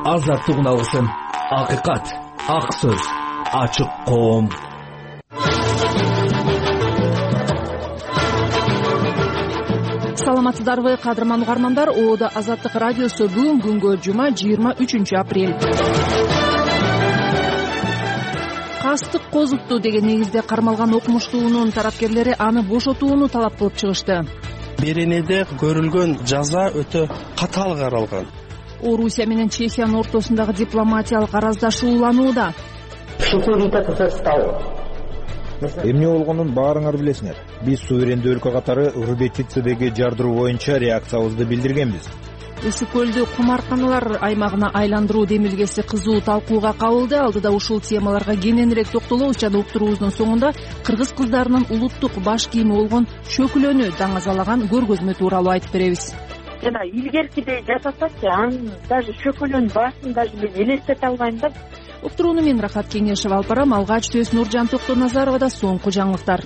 азаттык үналгысын. Акыйкат, ак сөз, ачык коом. Саламатсыздарбы, кадырман угармандар. Оода Азаттык радиосу бүгүн күнгө жума 23 апрель. Кастык козутту деген негизде кармалган окумуштуунун тарапкерлери аны бошотууну талап кылып чыгышты. Беренеде көрүлгөн жаза өтө катаал каралган. Орусия менен Чехиянын ортосундагы дипломатиялык араздашуу уланууда. Эмне болгонун баарыңар билесиңер. Биз суверендүү өлкө катары Рубетицедеги жардыруу боюнча реакциябызды билдиргенбиз. Ысык көлдү кумарканалар аймагына айландыруу демилгеси кызуу талкууга кабылды. Алдыда ушул темаларга кененирээк токтолобуз жана уктуруубуздун соңунда кыргыз кыздарынын улуттук баш кийими болгон чөкүлөнү даңазалаган көргөзмө тууралуу айтып беребиз. Жана илгеркидей жасасачы, анын даже чөкүлөнүн башын даже мен элестете албайм да. Уктурууну мен Рахат Кеңешева алып барам. Алгач сөз Нуржан Токтоназаровада. Соңку жаңылыктар.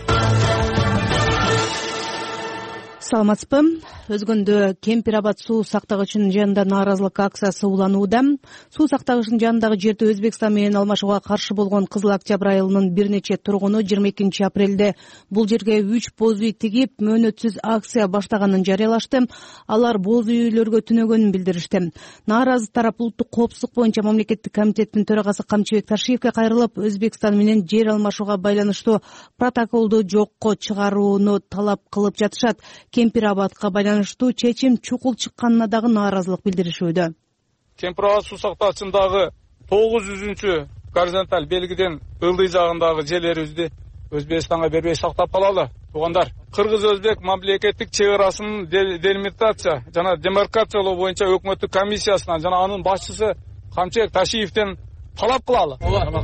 Саламатсызбы? Өзгөндө Кемпир Абад суу сактагычынын жанында нааразылык акциясы уланууда. Суу сактагычынын жанындагы жерде Өзбекстан менен алмашууга каршы болгон Кызыл Октябрь айылынын бир нече тургуну 22 апрелде бул жерге 3 боз үй тигип, мөөнөтсүз акция баштаганын жарыялашты. Алар боз үйлөргө түнөгөнүн билдиришти. Нааразы тарап улуттук коопсуздук боюнча мамлекеттик комитеттин төрагасы Камчыбек Ташиевке кайрылып, Өзбекстан менен жер алмашууга байланыштуу протоколду жокко чыгарууну талап кылып жатышат. Кемпир Абадка байланыштуу чечим чукул чыкканына дагы нааразылык билдиришүүдө. Кемпир Абад суу сактагычындагы 900 горизонталь белгиден ылдый жагындагы жерлерибизди Өзбекстанга бербей сактап калалы. Туугандар, Кыргыз-Өзбек мамлекеттик чек арасын делимитация жана демаркациялоо боюнча өкмөттүк комиссиясынан жана анын башчысы Камчыбек Ташиевден талап кылалы.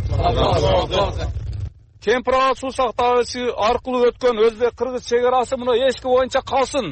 Кемпир Абад суу сактагычы аркылуу өткөн Өзбек-Кыргыз чек арасы мына эски боюнча калсын.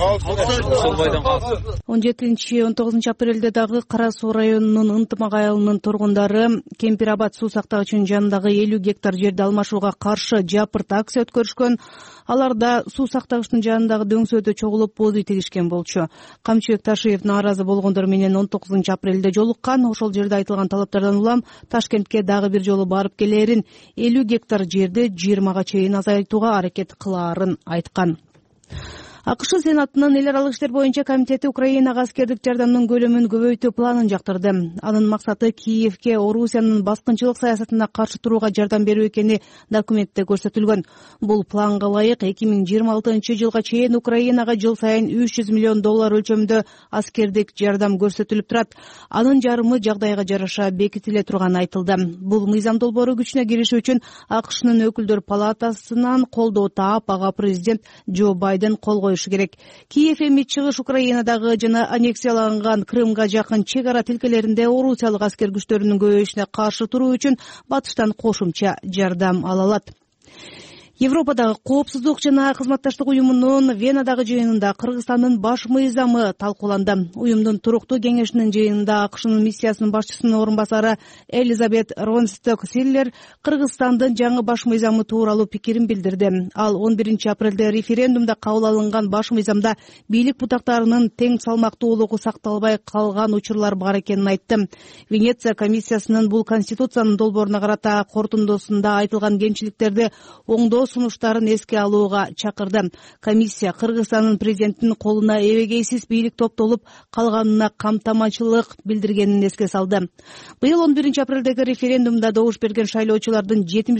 17-19 апрелде дагы Кара Суу районунун Ынтымак айылынын тургундары Кемпир Абад суу сактагычынын жанындагы 50 гектар жерди алмашууга каршы жапырт акция өткөрүшкөн. Аларда суу сактагычтын жанындагы дөңсөөдө чогулуп боз үй тигишкен болчу. Камчыбек Ташиев нааразы болгондор менен 19 апрелде жолуккан. Ошол жерде айтылган талаптардан улам Ташкентке дагы бир жолу барып келерин, 50 гектар жерди 20га чейин азайтууга аракет кылаарын айткан. АКШ Сенатынын эл аралык иштер боюнча комитети Украинага аскердик жардамдын көлөмүн көбөйтүү планын жактырды. Анын максаты Киевке Орусиянын баскынчылык саясатына каршы турууга жардам берүү экени документте көрсөтүлгөн. Бул планга ылайык 2026 жылга чейин Украинага жыл сайын $300 миллион өлчөмүндө аскердик жардам көрсөтүлүп турат. Анын жарымы жагдайга жараша бекитиле турганы айтылды. Бул мыйзам долбоору күчүнө кириши үчүн АКШнын өкүлдөр палатасынан колдоо таап, ага президент Джо Байден кол керек. Киев эми чыгыш Украинадагы жана аннексияланган Крымга жакын чек ара тилкелеринде орусиялык аскер күчтөрүнүн көбөйүшүнө каршы туруу үчүн батыштан кошумча жардам ала алат. Европадагы коопсуздук жана кызматташтык уюмунун Венадагы жыйынында Кыргызстандын баш мыйзамы талкууланды. Уюмдун туруктуу кеңешинин жыйынында АКШнын миссиясынын башчысынын орун басары Элизабет Ронсток-Силлер Кыргызстандын жаңы баш мыйзамы тууралуу пикирин билдирди. Ал 11 апрелде референдумда кабыл алынган баш мыйзамда бийлик бутактарынын тең салмактуулугу сакталбай калган учурлар бар экенин айтты. Венеция комиссиясынын бул конституциянын долбооруна карата кортундусунда айтылган кемчиликтерди оңдоо сунуштарын эске алууга чакырды. Комиссия Кыргызстандын президентинин колуна эбегейсиз бийлик топтолуп калганына камтаманчылык билдиргенин эске салды. Быйыл 11 апрелдеги референдумда добуш берген шайлоочулардын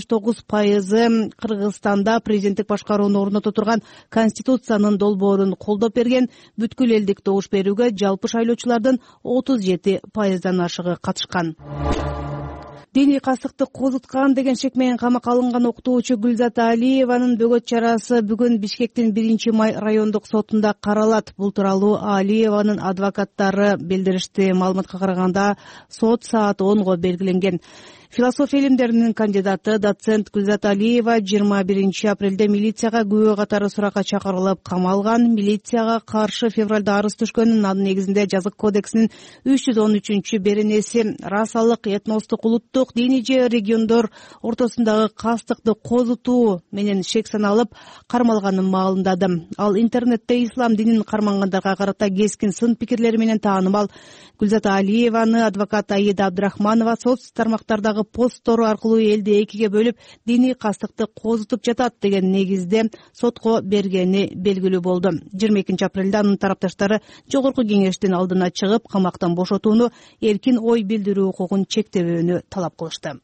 79% Кыргызстанда президенттик башкарууну орното турган конституциянын долбоорун колдоп берген. Бүткүл элдик добуш берүүгө жалпы шайлоочулардын 37%дан ашыгы катышкан. Диний кастыкты козуткан деген шек менен камакка алынган окутуучу Гүлзат Алиеванын бөгөт чарасы бүгүн Бишкектин 1-май райондук сотунда каралат. Бул тууралуу Алиеванын адвокаттары билдиришти. Маалыматка караганда сот саат 10го белгиленген. Философия илимдеринин кандидаты доцент Гүлзат Алиева 21 апрелде милицияга күбө катары суракка чакырылып камалган. Милицияга каршы февралда арыз түшкөнүн, анын негизинде жазык кодексинин 313 беренеси расалык, этностук, улуттук, диний же региондор ортосундагы кастыкты козутуу менен шек саналып кармалганын маалымдады. Ал интернетте ислам динин кармангандарга карата кескин сын пикирлери менен таанымал. Гүлзат Алиеваны адвокат Аида Абдрахманова соц тармактардагы посттору аркылуу элди экиге бөлүп диний кастыкты козутуп жатат деген негизде сотко бергени белгилүү болду. 22 апрелде анын тарапташтары жогорку кеңештин алдына чыгып, камактан бошотууну, эркин ой билдирүү укугун чектебөөнү талап кылышты.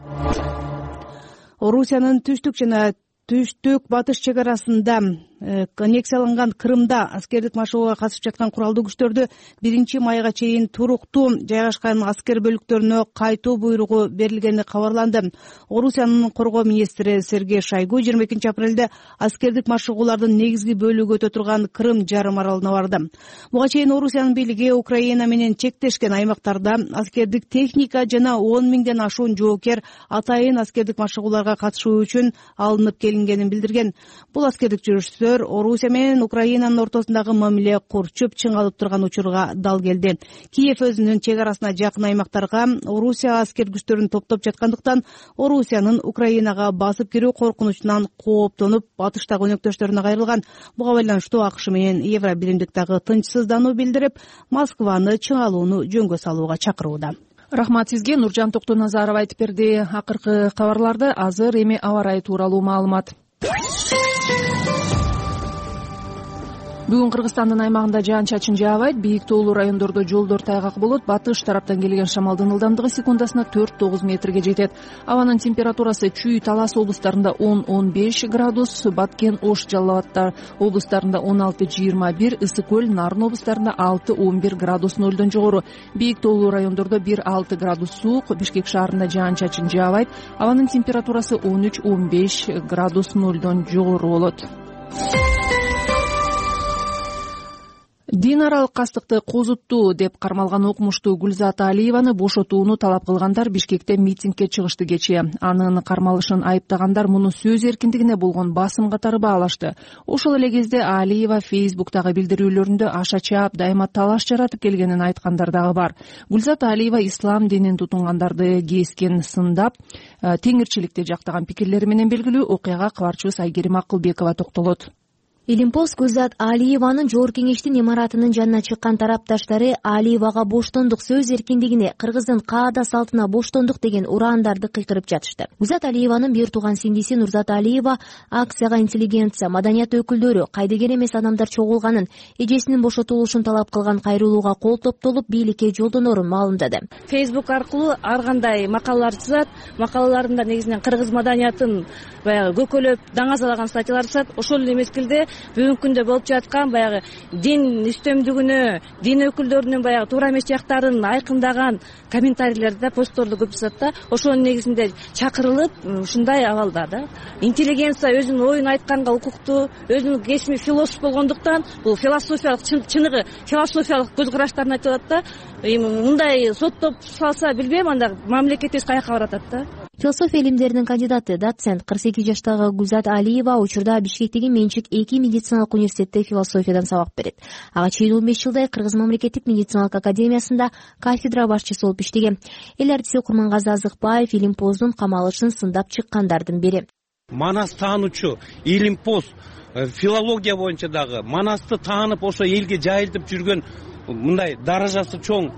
Орусиянын түштүк жана түштүк-батыш чек арасында аннексияланган Крымда аскердик машыгууга катышып жаткан куралдуу күчтөрдү 1 майга чейин туруктуу жайгашкан аскер бөлүктөрүнө кайтуу буйругу берилгени кабарланды. Орусиянын коргоо министри Сергей Шойгу 22 апрелде аскердик машыгуулардын негизги бөлүгү өтө турган Крым жарым аралына барды. Буга чейин Орусиянын бийлиги Украина менен чектешкен аймактарда аскердик техника жана 10 миңден ашуун жоокер атайын аскердик машыгууларга катышуу үчүн алынып келингенин билдирген. Бул аскердик жүрүштөр Орусия менен Украинанын ортосундагы мамиле курчуп чыңалып турган учурга дал келди. Киев өзүнүн чек арасына жакын аймактарга Орусия аскер күчтөрүн топтоп жаткандыктан Орусиянын Украинага басып кирүү коркунучунан кооптонуп, батыштагы өнөктөштөрүнө кайрылган. Буга байланыштуу АКШ менен Евробиримдик дагы тынчсыздануу билдирип, Москваны чыңалууну жөнгө салууга чакырууда. Рахмат сизге. Нуржан Токтоназаров айтып берди. Акыркы кабарларды азыр эми аба ырайы тууралуу маалымат. Бүгүн Кыргызстандын аймагында жаан-чачын жаабайт. Бийик тоолуу райондордо жолдор тайгак болот. Батыш тараптан келген шамалдын ылдамдыгы секундасына 4-9 метрге жетет. Абанын температурасы Чүй, Талас облустарында 10-15 градус, Баткен, Ош, Жалал Абад облустарында 16-21, Ысык көл, Нарын облустарында 6-11 градус нөлдөн жогору. Бийик тоолуу райондордо 1-6 градус суук. Бишкек шаарында жаан-чачын жаабайт. Абанын температурасы 13-15 градус нөлдөн жогору болот. Дин аралык кастыкты козуттуу деп кармалган окумуштуу Гүлзат Алиеваны бошотууну талап кылгандар Бишкекте митингге чыгышты кечээ. Анын кармалышын айыптагандар муну сөз эркиндигине болгон басым катары баалашты. Ошол эле кезде Алиева Фейсбуктагы билдирүүлөрүндө аша чаап, дайыма талаш жаратып келгенин айткандар дагы бар. Гүлзат Алиева ислам динин тутунгандарды кескен сындап, теңирчиликти жактаган пикирлери менен белгилүү. Окуяга кабарчыбыз Айгерим Акылбекова токтолот. Илимпост Гүлзат Алиеванын жогорку кеңештин имаратынын жанына чыккан тарапташтары Алиевага боштондук, сөз эркиндигине, кыргыздын каада салтына боштондук деген ураандарды кыйкырып жатышты. Гүлзат Алиеванын бир тууган сиңдиси Нурзат Алиева акцияга интеллигенция, маданият өкүлдөрү, кайдыгер эмес адамдар чогулганын, эжесинин бошотулушун талап кылган кайрылууга кол топтолуп, бийликке жолдонорун маалымдады. Фейсбук аркылуу ар кандай макалалар жазат, макалаларында негизинен кыргыз маданиятын баягы көкөлөп, даңазалаган статьялар жазат. Ошол эле мезгилде бүгүнкү күндө болуп жаткан баягы дин үстөмдүгүнө, дин өкүлдөрүнүн баягы туура эмес жактарын айкындаган комментарийлерди, постторду көп жазат да. Ошонун негизинде чакырылып, ушундай абалда да. Интеллигенция өзүнүн оюн айтканга укуктуу, өзүнүн кесми философ болгондуктан, бул философиялык чыныгы философиялык көз караштарын айтып атат да. Мындай соттоп салса билбейм, анда мамлекетибиз каяка баратат да. Философия илимдеринин кандидаты, доцент 48 жаштагы Гүлзат Алиева учурда Бишкектеги менчик 2 медициналык университетте философиядан сабак берет. Ага чейин 15 жылдай Кыргыз мамлекеттик медициналык академиясында кафедра башчысы болуп иштеген. Эл артиси Курмангазы Азыкбаев Илимпоздун камалышын сындап чыккандардын бири. Манас таанучу Илимпоз филология боюнча дагы Манасты таанып, ошо элге жайылтып жүргөн мындай даражасы чоң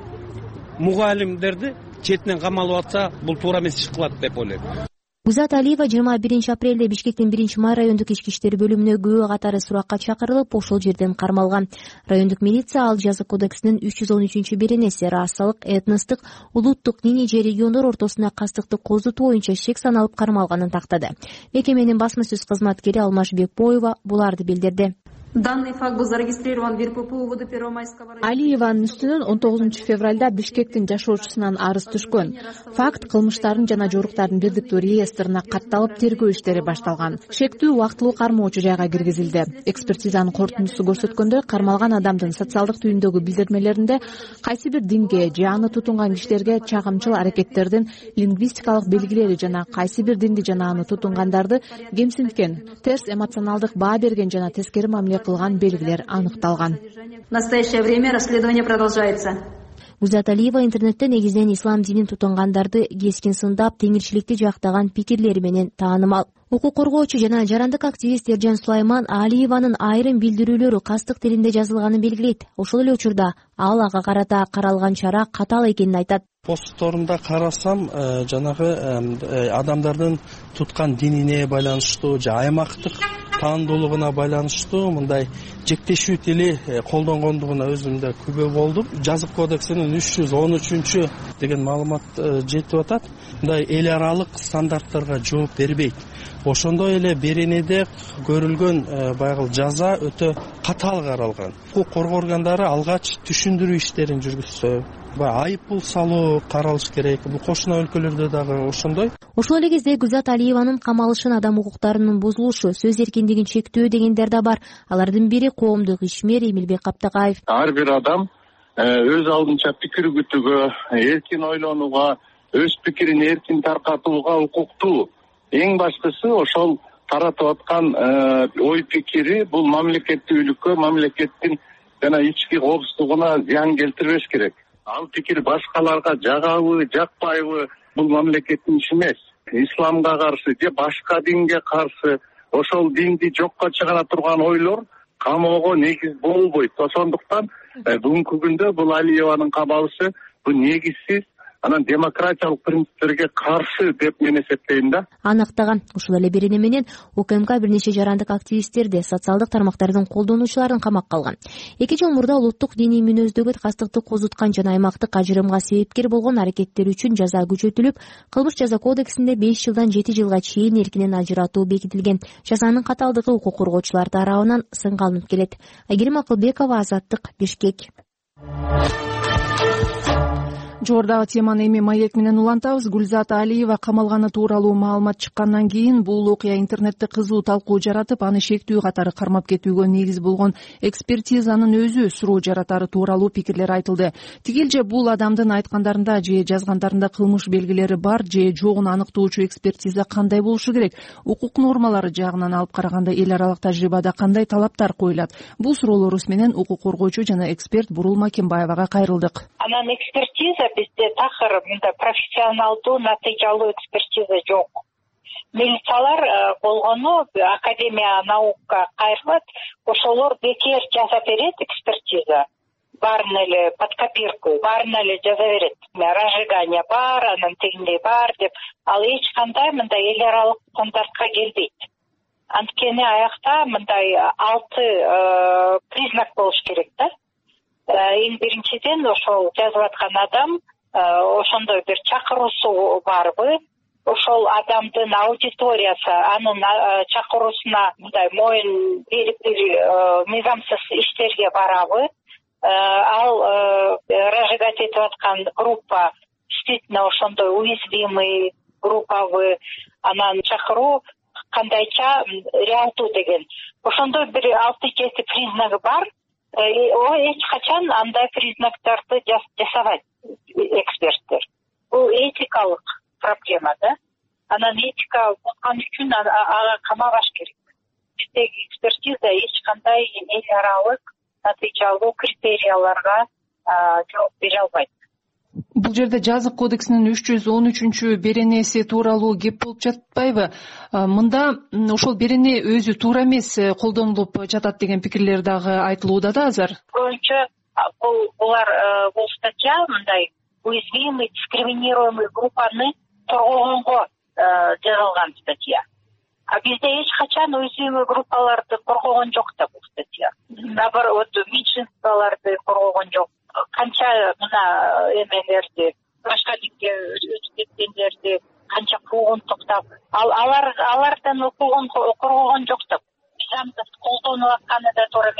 мугалимдерди четинен камалып атса, бул туура эмес иш кылат деп ойлойм. Гүлзат Алиева 21 апрелде Бишкектин 1 май райондук ички иштер бөлүмүнө күбө катары суракка чакырылып, ошол жерден кармалган. Райондук милиция ал жазык кодексинин 313 беренеси расалык, этностук, улуттук, диний же региондор ортосуна кастыкты козутуу боюнча шек саналып кармалганын тактады. Мекеменин басма сөз кызматкери Алмаш Бекбоева буларды билдирди. Данный факт был зарегистрирован в РПП УВД Первомайского района. Алиеванын үстүнөн 19 февралда Бишкектин жашоочусунан арыз түшкөн. Факт кылмыштардын жана жоруктардын бирдиктүү реестрине катталып тергөө иштери башталган. Шектүү убактылуу кармоочу жайга киргизилди. Экспертизанын корутундусу көрсөткөндөй, кармалган адамдын социалдык түйүндөгү билдирмелеринде кайсы бир динге же аны тутунган кишилерге чагымчыл аракеттердин лингвистикалык белгилери жана кайсы бир динди жана аны тутунгандарды кемсинткен, терс эмоционалдык баа берген жана тескери мамиле кылган белгилер аныкталган. В настоящее время расследование продолжается. Гүлзат Алиева интернетте негизинен ислам динин тутунгандарды кескин сындап, теңирчиликти жактаган пикирлери менен таанымал. Укук коргоочу жана жарандык активист Эржан Сулайман Алиеванын айрым билдирүүлөрү кастык тилинде жазылганын белгилейт. Ошол эле учурда ал ага карата каралган чара катаал экенин айтат. Постторунда карасам, жанагы адамдардын туткан динине байланыштуу же аймактык таандуулугуна байланыштуу мындай жектешүү тили колдонгондугуна өзүмдө күбө болдум. Жазык кодексинин 313 деген маалымат жетип атат. Мындай эл аралык стандарттарга жооп бербейт. Ошондой эле беренеде көрүлгөн байгыл жаза өтө катаал каралган. Укук коргоо органдары алгач түшүндүрүү иштерин жүргүзсө, айыппул салуу каралыш керек. Бул кошуна өлкөлөрдө дагы ошондой. Ошол эле кезде Гүлзат Алиеванын камалышын адам укуктарынын бузулушу, сөз эркиндигин чектөө дегендер да бар. Алардын бири коомдук ишмер Эмилбек Каптакаев. Ар бир адам өз алдынча пикир күтүүгө, эркин ойлонууга, өз пикирин эркин таркатууга укуктуу. Эң баштысы ошол таратып аткан ой пикири бул мамлекеттүүлүккө, мамлекеттин жана ички коопсуздугуна зыян келтирбеш керек. Ал пикир башкаларга жагабы, жакпайбы, бул мамлекеттин иши эмес. Исламга каршы же башка динге каршы ошол динди жокко чыгара турган ойлор камоого негиз болбойт. Ошондуктан бүгүнкү күндө бул Алиеванын кабалышы бул негизсиз, анан демократиялык принциптерге каршы деп мен эсептейм да. Аныктаган ушул эле берене менен УКМК бир нече жарандык активисттерди, социалдык тармактардын колдонуучуларын камакка алган. 2 жыл мурда улуттук диний мүнөздөгү кастыкты козуткан жана аймактык ажырымга себепкер болгон аракеттери үчүн жаза күчөтүлүп, кылмыш жаза кодексинде 5 жылдан 7 жылга чейин эркинен ажыратуу бекитилген. Жазанын катаалдыгы укук коргоочулар тарабынан сынга алынып келет. Айгерим Акылбекова, Азаттык, Бишкек. Жогорудагы теманы эми маек менен улантабыз. Гүлзат Алиева камалганы тууралуу маалымат чыккандан кийин бул окуя интернетте кызуу талкуу жаратып, аны шектүү катары кармап кетүүгө негиз болгон экспертизанын өзү суроо жаратары тууралуу пикирлер айтылды. Тигил же бул адамдын айткандарында же жазгандарында кылмыш белгилери бар же жогун аныктоочу экспертиза кандай болушу керек? Укук нормалары жагынан алып караганда эл аралык тажрыйбада кандай талаптар коюлат? Бул суроолорубуз менен укук коргоочу жана эксперт Бурул Макенбаевага кайрылдык. Анан экспертиза бизде такыр мындай профессионалдуу, натыйжалуу экспертиза жок. Милициялар болгону Академия наука кайрылат, ошолор бекер жаза берет экспертиза. Баарын эле под копирку, баарын эле жаза берет. Разжигание бар, анан тигиндей бар деп, ал эч кандай мындай эл аралык стандартка келбейт. Анткени аякта мындай 6 признак болуш керек да. Эң биринчиден ошол жазып аткан адам ошондой бир чакыруусу барбы, ошол адамдын аудиториясы анын чакыруусуна мындай моюн берип мыйзамсыз иштерге барабы, ал разжигать этип аткан группа действительно ошондой уязвимый группабы, анан чакыруу кандайча реалдуу деген. Ошондой бир 6-7 признагы бар. Эч качан андай признактарды жасабайт эксперттер. Бул этикалык проблема да. Анан этика болгон үчүн ага камабаш керек. Биздеги экспертиза эч кандай эл аралык натыйжалуу критерияларга жооп бере албайт. Бул жерде жазык кодексинин 313 беренеси тууралуу кеп болуп жатпайбы? Мында ошол берене өзү туура эмес колдонулуп жатат деген пикирлер дагы айтылууда да азыр. Көбүнчө бул статья мындай уязвимый, дискриминируемый группаны коргогонго жазылган статья. А бизде эч качан уязвимый группаларды коргогон жок да бул статья. Наоборот, меньшинстволорду коргогон жок. Канча мына эмелерди, башка динге өтүп кеткендерди канча куугун токтоп, алардан укугун коргогон жок да. Мыйзамды колдонуп атканы да туура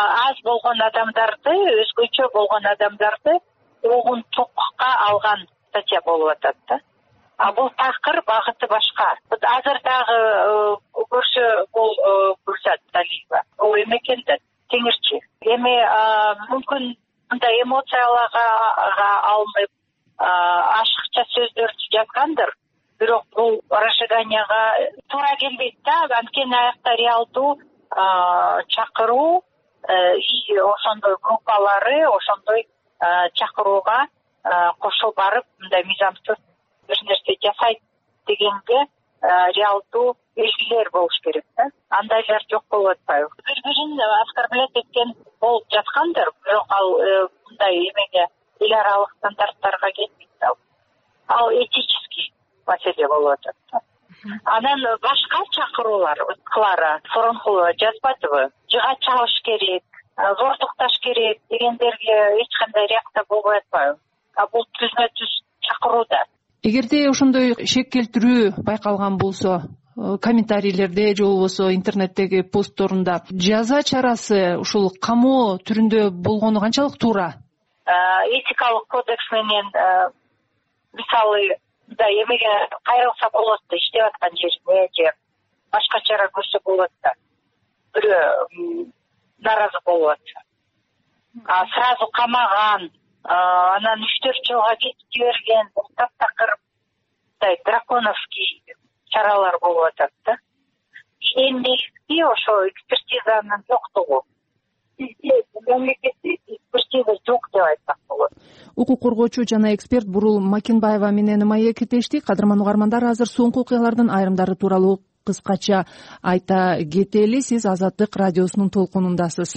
аз болгон адамдарды, өзгөчө болгон адамдарды угунтукка алган статья болуп атат да. Бул такыр багыты башка. Азыр дагы көрсө бул Гүлзат Алиева. Ол эме экен да, теңирчи. Эми мүмкүн мындай эмоцияларга алынып ашыкча сөздөрдү жазгандыр. Бирок бул разжиганияга туура келбейт да. Анткени аякта реалдуу чакыруу ошондой группалары, ошондой чакырууга кошулуп барып, мындай мыйзамсыз бир нерсе жасайт дегенге реалдуу белгилер болуш керек да. Андайлар жок болуп атпайбы? Бири-бирин оскорблять эткен болуп жаткандыр, бирок ал мындай эмеге эл аралык стандарттарга кетпейт да. Ал этический маселе болуп атат да. Анан башка чакыруулар, Клара Форонкулова жазбадыбы? Жыга чабыш керек, зордукташ керек дегендерге эч кандай реакция болбой атпайбы? Бул түзмө-түз чакыруу да. Эгерде ошондой шек келтирүү байкалган болсо, комментарийлерде же болбосо интернеттеги постторунда жаза чарасы ушул камоо түрүндө болгону канчалык туура? Этикалык кодекс менен мисалы эмеге кайрылса болот да, иштеп аткан жерине же башка чара көрсө болот да. Бирөө наразы болуп атса. Сразу камаган, анан 3-4 жылга кетип жиберген, таптакыр драконовский чаралар болуп атат да. Негизги ошо экспертизанын жоктугу. Бизде мамлекеттик экспертиза жок деп айтсак болот. Укук коргоочу жана эксперт Бурул Макинбаева менен маекитешти. Кадырман угармандар, азыр соңку окуялардын айрымдары тууралуу кыскача айта кетели. Сиз Азаттык радиосунун толкунундасыз.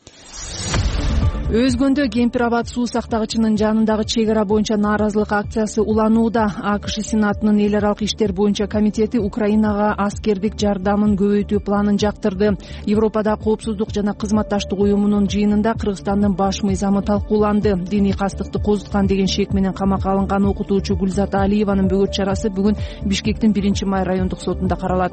Өзгөндө Кемпир Абад суу сактагычынын жанындагы чек ара боюнча нааразылык акциясы уланууда. АКШ Сенатынын эл аралык иштер боюнча комитети Украинага аскердик жардамын көбөйтүү планын жактырды. Европада коопсуздук жана кызматташтык уюмунун жыйынында Кыргызстандын баш мыйзамы талкууланды. Диний кастыкты козуткан деген шек менен камакка алынган окутуучу Гүлзат Алиеванын бөгөт чарасы бүгүн Бишкектин 1-май райондук сотунда каралат.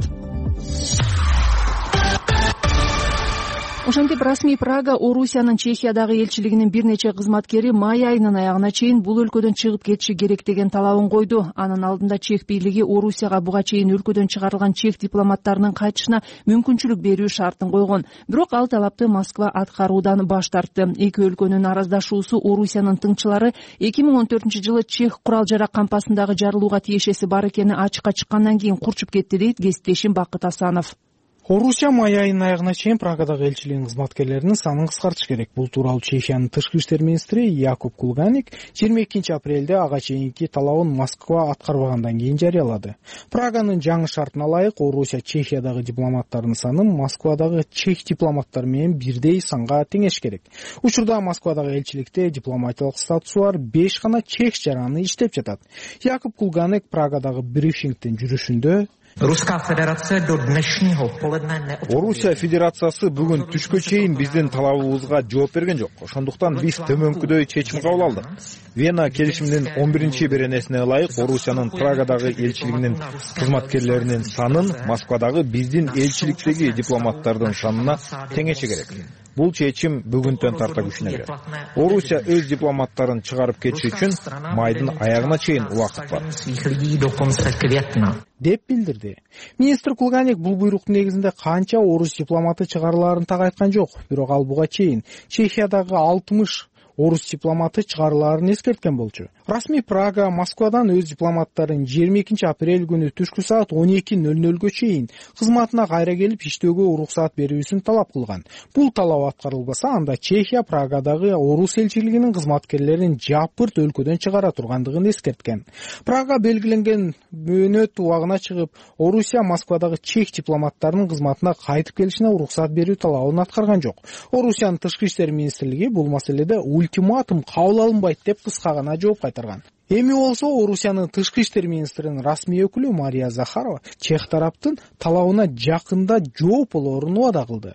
Ошентип расмий Прага Орусиянын Чехиядагы элчилигинин бир нече кызматкери май айынын аягына чейин бул өлкөдөн чыгып кетиши керек деген талабын койду. Анын алдында Чех бийлиги Орусияга буга чейин өлкөдөн чыгарылган чех дипломаттарынын кайтышына мүмкүнчүлүк берүү шартын койгон. Бирок ал талапты Москва аткаруудан баш тартты. Эки өлкөнүн араздашуусу Орусиянын тыңчылары 2014-жылы чех курал жарак кампасындагы жарылууга тиешеси бар экени ачыкка чыккандан кийин курчуп кетти дейт кесиптешим Бакыт Асанов. Орусия май айынын аягына чейин Прагадагы элчилигинин кызматкерлеринин санын кыскартыш керек. Бул тууралуу Чехиянын тышкы иштер министри Якуб Кулганик 22-апрелде ага чейинки талабын Москва аткарбагандан кийин жарыялады. Праганын жаңы шартына ылайык Орусия Чехиядагы дипломаттарынын санын Москвадагы чех дипломаттары менен бирдей санга теңеш керек. Учурда Москвадагы элчиликте дипломатиялык статусу бар 5 гана чех жараны иштеп жатат. Якуб Кулганик Прагадагы брифингдин жүрүшүндө Орусия Федерациясы бүгүн түшкө чейин биздин талабыбызга жооп берген жок. Ошондуктан биз төмөнкүдөй чечим кабыл алдык. Вена келишиминин 11-беренесине ылайык Орусиянын Прагадагы элчилигинин кызматкерлеринин санын Москвадагы биздин элчиликтеги дипломаттардын санына теңеше керек. Бул чечим бүгүндөн тарта күчүнө кирет. Орусия өз дипломаттарын чыгарып кетиши үчүн майдын аягына чейин убакыт бар деп билдирди. Министр Кулганик бул буйруктун негизинде канча орус дипломаты чыгарылаарын так айткан жок. Бирок ал буга чейин Чехиядагы 60 орус дипломаты чыгарылаарын эскерткен болчу. Расмий Прага Москвадан өз дипломаттарын 22-апрель күнү түшкү саат 12:00 чейин кызматына кайра келип иштөөгө уруксаат берүүсүн талап кылган. Бул талап аткарылбаса, анда Чехия Прагадагы орус элчилигинин кызматкерлерин жапырт өлкөдөн чыгара тургандыгын эскерткен. Прага белгиленген мөөнөт убагына чыгып, Орусия Москвадагы чех дипломаттарынын кызматына кайтып келишине уруксаат берүү талабын аткарган жок. Орусиянын тышкы иштер министрлиги бул маселеде ультиматум кабыл алынбайт деп кыска гана жооп кайтарган. Эми болсо Орусиянын тышкы иштер министринин расмий өкүлү Мария Захарова чех тараптын талабына жакында жооп болоорун убада кылды.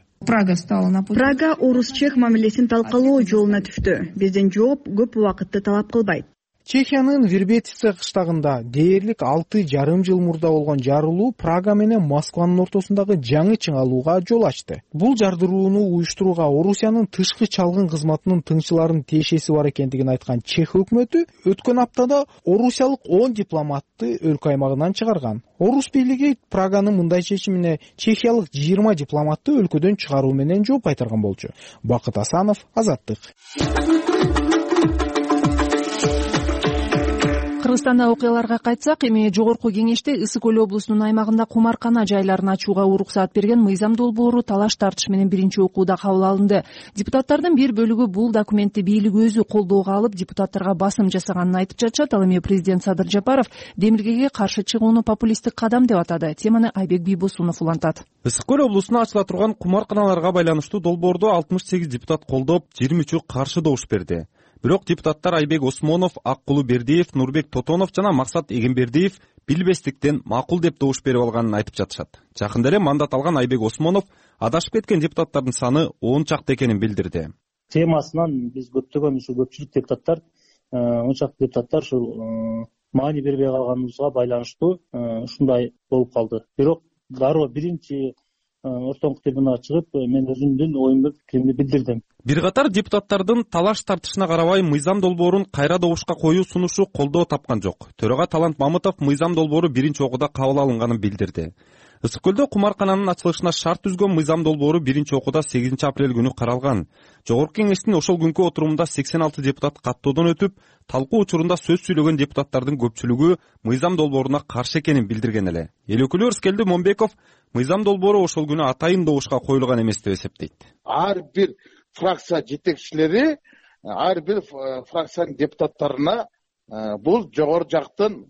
Прага орус-чех мамилесин талкалоо жолуна түштү. Биздин жооп көп убакытты талап кылбайт. Чехиянын Вербетице кыштагында дээрлик 6,5 жыл мурда болгон жарылуу Прага менен Москванын ортосундагы жаңы чыңалууга жол ачты. Бул жардырууну уюштурууга Орусиянын тышкы чалгын кызматынын тыңчыларынын тиешеси бар экендигин айткан Чех өкмөтү өткөн аптада орусиялык 10 дипломатты өлкө аймагынан чыгарган. Орус бийлиги Праганын мындай чечимине чехиялык 20 дипломатты өлкөдөн чыгаруу менен жооп кайтарган болчу. Бакыт Асанов, Азаттык. Кыргызстанда окуяларга кайтсак, эми Жогорку Кеңеште Ысык Көл облусунун аймагында кумаркана жайларын ачууга уруксаат берген мыйзам долбоору талаш тартыш менен биринчи окууда кабыл алынды. Депутаттардын бир бөлүгү бул документти бийлик өзү колдоого алып, депутаттарга басым жасаганын айтып жатышат. Ал эми президент Садыр Жапаров демилгеге каршы чыгууну популисттик кадам деп атады. Теманы Айбек Бийбосунов улантат. Ысык Көл облусуна ачыла турган кумарканаларга байланыштуу долбоорду 68 депутат колдоп, 23 каршы добуш берди. Бирок депутаттар Айбек Осмонов, Аккулу Бердиев, Нурбек Тотонов жана Максат Эгембердиев билбестиктен макул деп добуш берип алганын айтып жатышат. Жакында эле мандат алган Айбек Осмонов адашып кеткен депутаттардын саны 10 чакты экенин билдирди. Темасынан биз көптөгөн ушу көпчүлүк депутаттар, 10 чакты депутаттар ушул маани бербей калганыбызга байланыштуу ушундай болуп калды. Бирок дароо биринчи ортоңку трибунаға чыгып, мен өзүмдүн оюмду, пикиримди билдирдим. Бир катар депутаттардын талаш тартышына карабай мыйзам долбоорун кайра добушка коюу сунушу колдоо тапкан жок. Төрага Талант Мамытов мыйзам долбоору биринчи окууда кабыл алынганын билдирди. Ысык Көлдө кумаркананын ачылышына шарт түзгөн мыйзам долбоору биринчи окууда 8 апрель күнү каралган. Жогорку Кеңештин ошол күнкү отурумунда 86 депутат каттоодон өтүп, талкуу учурунда сөз сүйлөгөн депутаттардын көпчүлүгү мыйзам долбооруна каршы экенин билдирген эле. Эл өкүлү Өрскелди Момбеков мыйзам долбоору ошол күнү атайын добушка коюлган эмес деп эсептейт. Ар бир фракция жетекчилери, ар бир фракциянын депутаттарына бул жогору жактын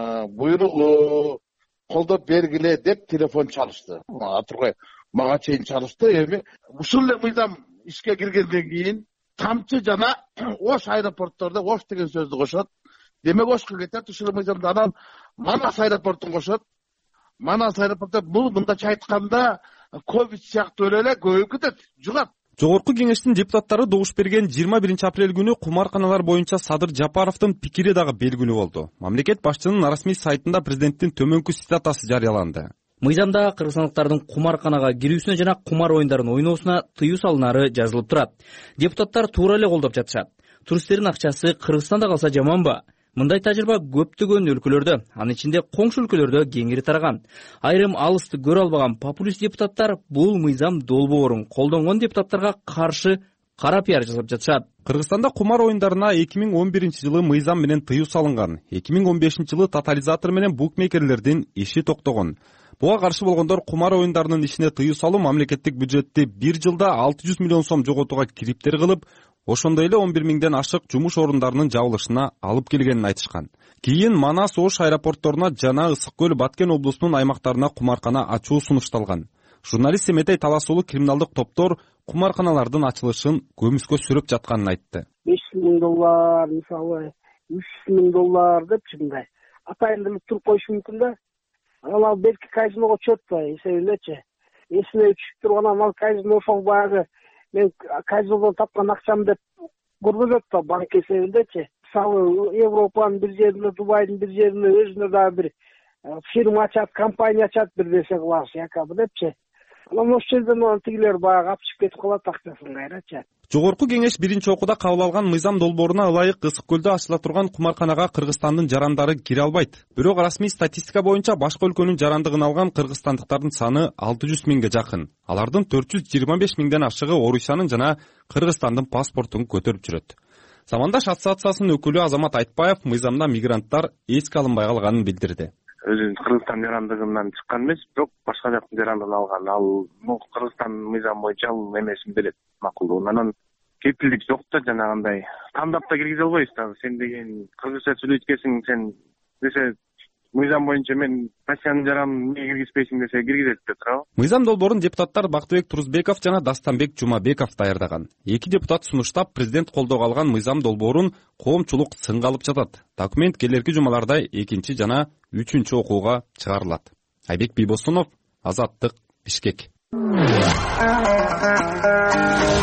буйругу колдоп бергиле деп телефон чалышты. Атургай мага чейин чалышты. Эми ушул эле мыйзам ишке киргенден кийин тамчы жана Ош аэропорттордо Ош деген сөздү кошот. Демек Ошко кетет, ушул мыйзамды анан Манас аэропортун кошот. Манас аэропорту бул мындайча айтканда ковид сыяктуу эле көбөйүп кетет, жугат. Жогорку Кеңештин депутаттары добуш берген 21 апрель күнү кумарканалар боюнча Садыр Жапаровдун пикири дагы белгилүү болду. Мамлекет башчынын расмий сайтында президенттин төмөнкү цитатасы жарыяланды. Мыйзамда кыргызстандыктардын кумарканага кирүүсүнө жана кумар оюндарын ойноосуна тыюу салынары жазылып турат. Депутаттар туура эле колдоп жатышат. Туристтердин акчасы Кыргызстанда калса жаманбы? Мындай тажрыйба көптөгөн өлкөлөрдө, анын ичинде коңшу өлкөлөрдө кеңири тараган. Айрым алысты көрө албаган популист депутаттар бул мыйзам долбоорун колдонгон депутаттарга каршы кара пиар жасап жатышат. Кыргызстанда кумар оюндарына 2011 жылы мыйзам менен тыюу салынган. 2015 жылы тотализатор менен букмекерлердин иши токтогон. Буга каршы болгондор кумар оюндарынын ишине тыюу салуу мамлекеттик бюджетти бир жылда 600 миллион сом жоготууга кириптер кылып, ошондой эле 11 миңден ашык жумуш орундарынын жабылышына алып келгенин айтышкан. Кийин Манас, Ош аэропортторуна жана Ысык Көл, Баткен облусунун аймактарына кумаркана ачуу сунушталган. Журналист Семетей Талас уулу криминалдык топтор кумарканалардын ачылышын көмүскө сүрөп жатканын айтты. $5,000, мисалы $3,000 депчи мындай. Атайын делип туруп коюшу мүмкүн да. Анан ал белки казиного чөттө эсебилечи. Эсине түшүп турган ал казино ошол баягы мен казинодон тапкан акчам деп көргөзөт да банк эсебиндечи. Мисалы Европанын бир жеринде, Дубайдын бир жеринде өзүнө дагы бир фирма ачат, компания ачат бир нерсе кылабыз якобы депчи. Анан ошол жерден тигилер баягы апчып кетип калат акчасын кайрачы. Жогорку Кеңеш биринчи окууда кабыл алган мыйзам долбооруна ылайык Ысык Көлдө ачыла турган кумарканага Кыргызстандын жарандары кире албайт. Бирок расмий статистика боюнча башка өлкөнүн жарандыгын алган кыргызстандыктардын саны 600 миңге жакын. Алардын 425 миңден ашыгы Орусиянын жана Кыргызстандын паспортун көтөрүп жүрөт. Замандаш ассоциациясынын өкүлү Азамат Айтбаев мыйзамда мигранттар эске алынбай калганын билдирди. Өзүн Кыргызстан жарандыгынан чыккан эмес, бирок башка жактын жарандыгын алган. Ал Кыргызстан мыйзам боюнча ал эмесин берет, макулдугун. Анан кепилдик жок да, жанагындай тандап да киргизе албайбыз да. Сен деген кыргызча сүйлөйт экенсиң, сен десе мыйзам боюнча мен Россиянын жарандыгын эмнеге киргизбейсиң десе киргизет деп турабы. Мыйзам долбоорун депутаттар Бактыбек Турузбеков жана Дастанбек Жумабеков даярдаган. Эки депутат сунуштап, президент колдоого алган мыйзам долбоорун коомчулук сынга алып жатат. Документ келерки жумаларда экинчи жана үчүнчү окууга чыгарылат. Айбек Бийбосунов, Азаттык, Бишкек.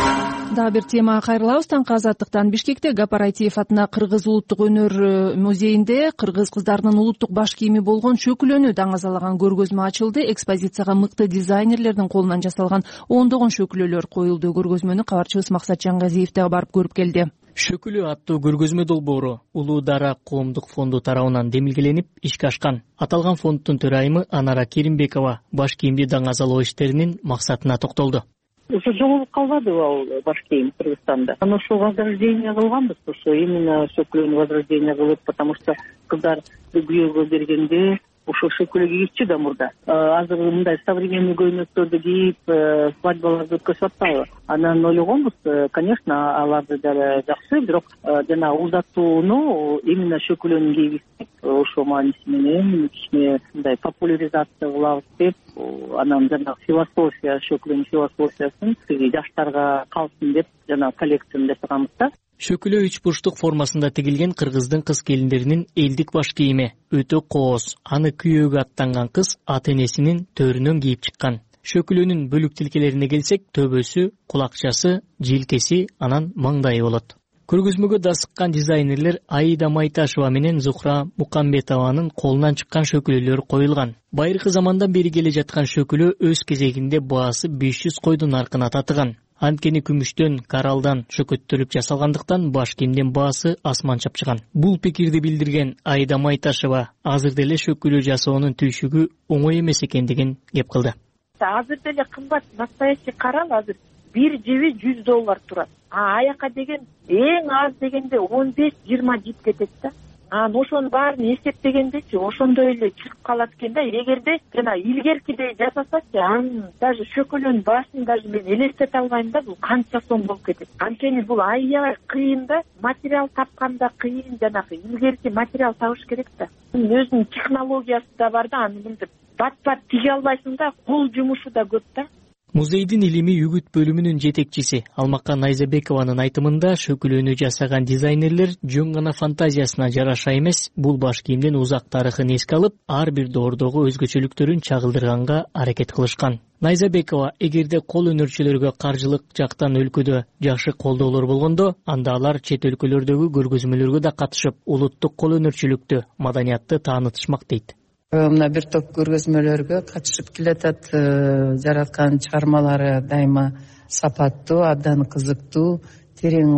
дагы бир темага кайрылабыз. Таңкы Азаттыктан. Бишкекте Гапар Айтиев атына Кыргыз улуттук өнөр музейинде кыргыз кыздарынын улуттук баш кийими болгон шөкүлөнү даңазалаган көргөзмө ачылды. Экспозицияга мыкты дизайнерлердин колунан жасалган ондогон шөкүлөлөр коюлду. Көргөзмөнү кабарчыбыз Максат Жаңгазиев да барып көрүп келди. Шөкүлө аттуу көргөзмө долбоору Улуу Дара коомдук фонду тарабынан демилгеленип ишке ашкан. Аталган фонддун төрайымы Анара Керимбекова баш кийимди даңазалоо иштеринин максатына токтолду. Ошо жоголуп калбадыбы ал баш кийим Кыргызстанда? Аны ошо возрождение кылганбыз, ошо именно шөкүлөнү возрождение кылып, потому что кыздар күйөөгө бергенде ошо шөкүлө кийишчү да мурда. Азыр мындай современный көйнөктөрдү кийип, свадьбаларды өткөзүп атпайбы? Анан ойлогонбуз, конечно, аларды деле жакшы, бирок жана узатууну именно шөкүлөнү кийгизсек, ошо мааниси менен кичине мындай популяризация кылабыз деп, анан жана философия, шөкүлөнүн философиясын жаштарга калсын деп жана коллекцияны жасаганбыз да. Шөкүлө 3 бурчтук формасында тигилген кыргыздын кыз келиндеринин элдик баш кийими өтө кооз. Аны күйөөгө аттанган кыз ата энесинин төрүнөн кийип чыккан. Шөкүлөнүн бөлүк тилкелерине келсек, төбөсү, кулакчасы, жилкеси, анан маңдайы болот. Көргөзмөгө да сыккан дизайнерлер Аида Майташева менен Зухра Мукамбетованын колунан чыккан шөкүлөлөр коюлган. Байыркы замандан бери келе жаткан шөкүлө өз кезегинде баасы 500 койдун наркына татыган. Анткени күмүштөн, коралдан шөкөттөлүп жасалгандыктан баш кийимдин баасы асман чапчыган. Бул пикирди билдирген Аида Майташева азыр деле шөкүлө жасоонун түйшүгү оңой эмес экендигин кеп кылды. Азыр деле кымбат, настоящий корал азыр бир жеби $100 турат. Аяка деген эң аз дегенде 15-20 жип кетет да. Ошонун баарын эсептегендечи ошондой эле чыгып калат экен да. Эгерде жана илгеркидей жасасачы, даже шөкүлөнүн башын даже мен элестете албайм да, бул канча сом болуп кетет. Анткени бул аябай кыйын да, материал тапканда кыйын, жанагы илгерки материал табыш керек да. Өзүнүн технологиясы да бар да, аны мынтип бат-бат тиге албайсың да, кол жумушу да көп да. Музейдин илимий үгүт бөлүмүнүн жетекчиси Алмакан Найзабекованын айтымында шөкүлөнү жасаган дизайнерлер жөн гана фантазиясына жараша эмес, бул баш кийимдин узак тарыхын эске алып, ар бир доордогу өзгөчөлүктөрүн чагылдырганга аракет кылышкан. Найзабекова, эгерде кол өнөрчүлөргө каржылык жактан өлкөдө жакшы колдоолор болгондо, анда алар чет өлкөлөрдөгү көргөзмөлөргө да катышып, улуттук кол өнөрчүлүктү, маданиятты таанытышмак дейт. Мына бир топ көргөзмөлөргө катышып келатат, жараткан чыгармалары дайыма сапаттуу, абдан кызыктуу, терең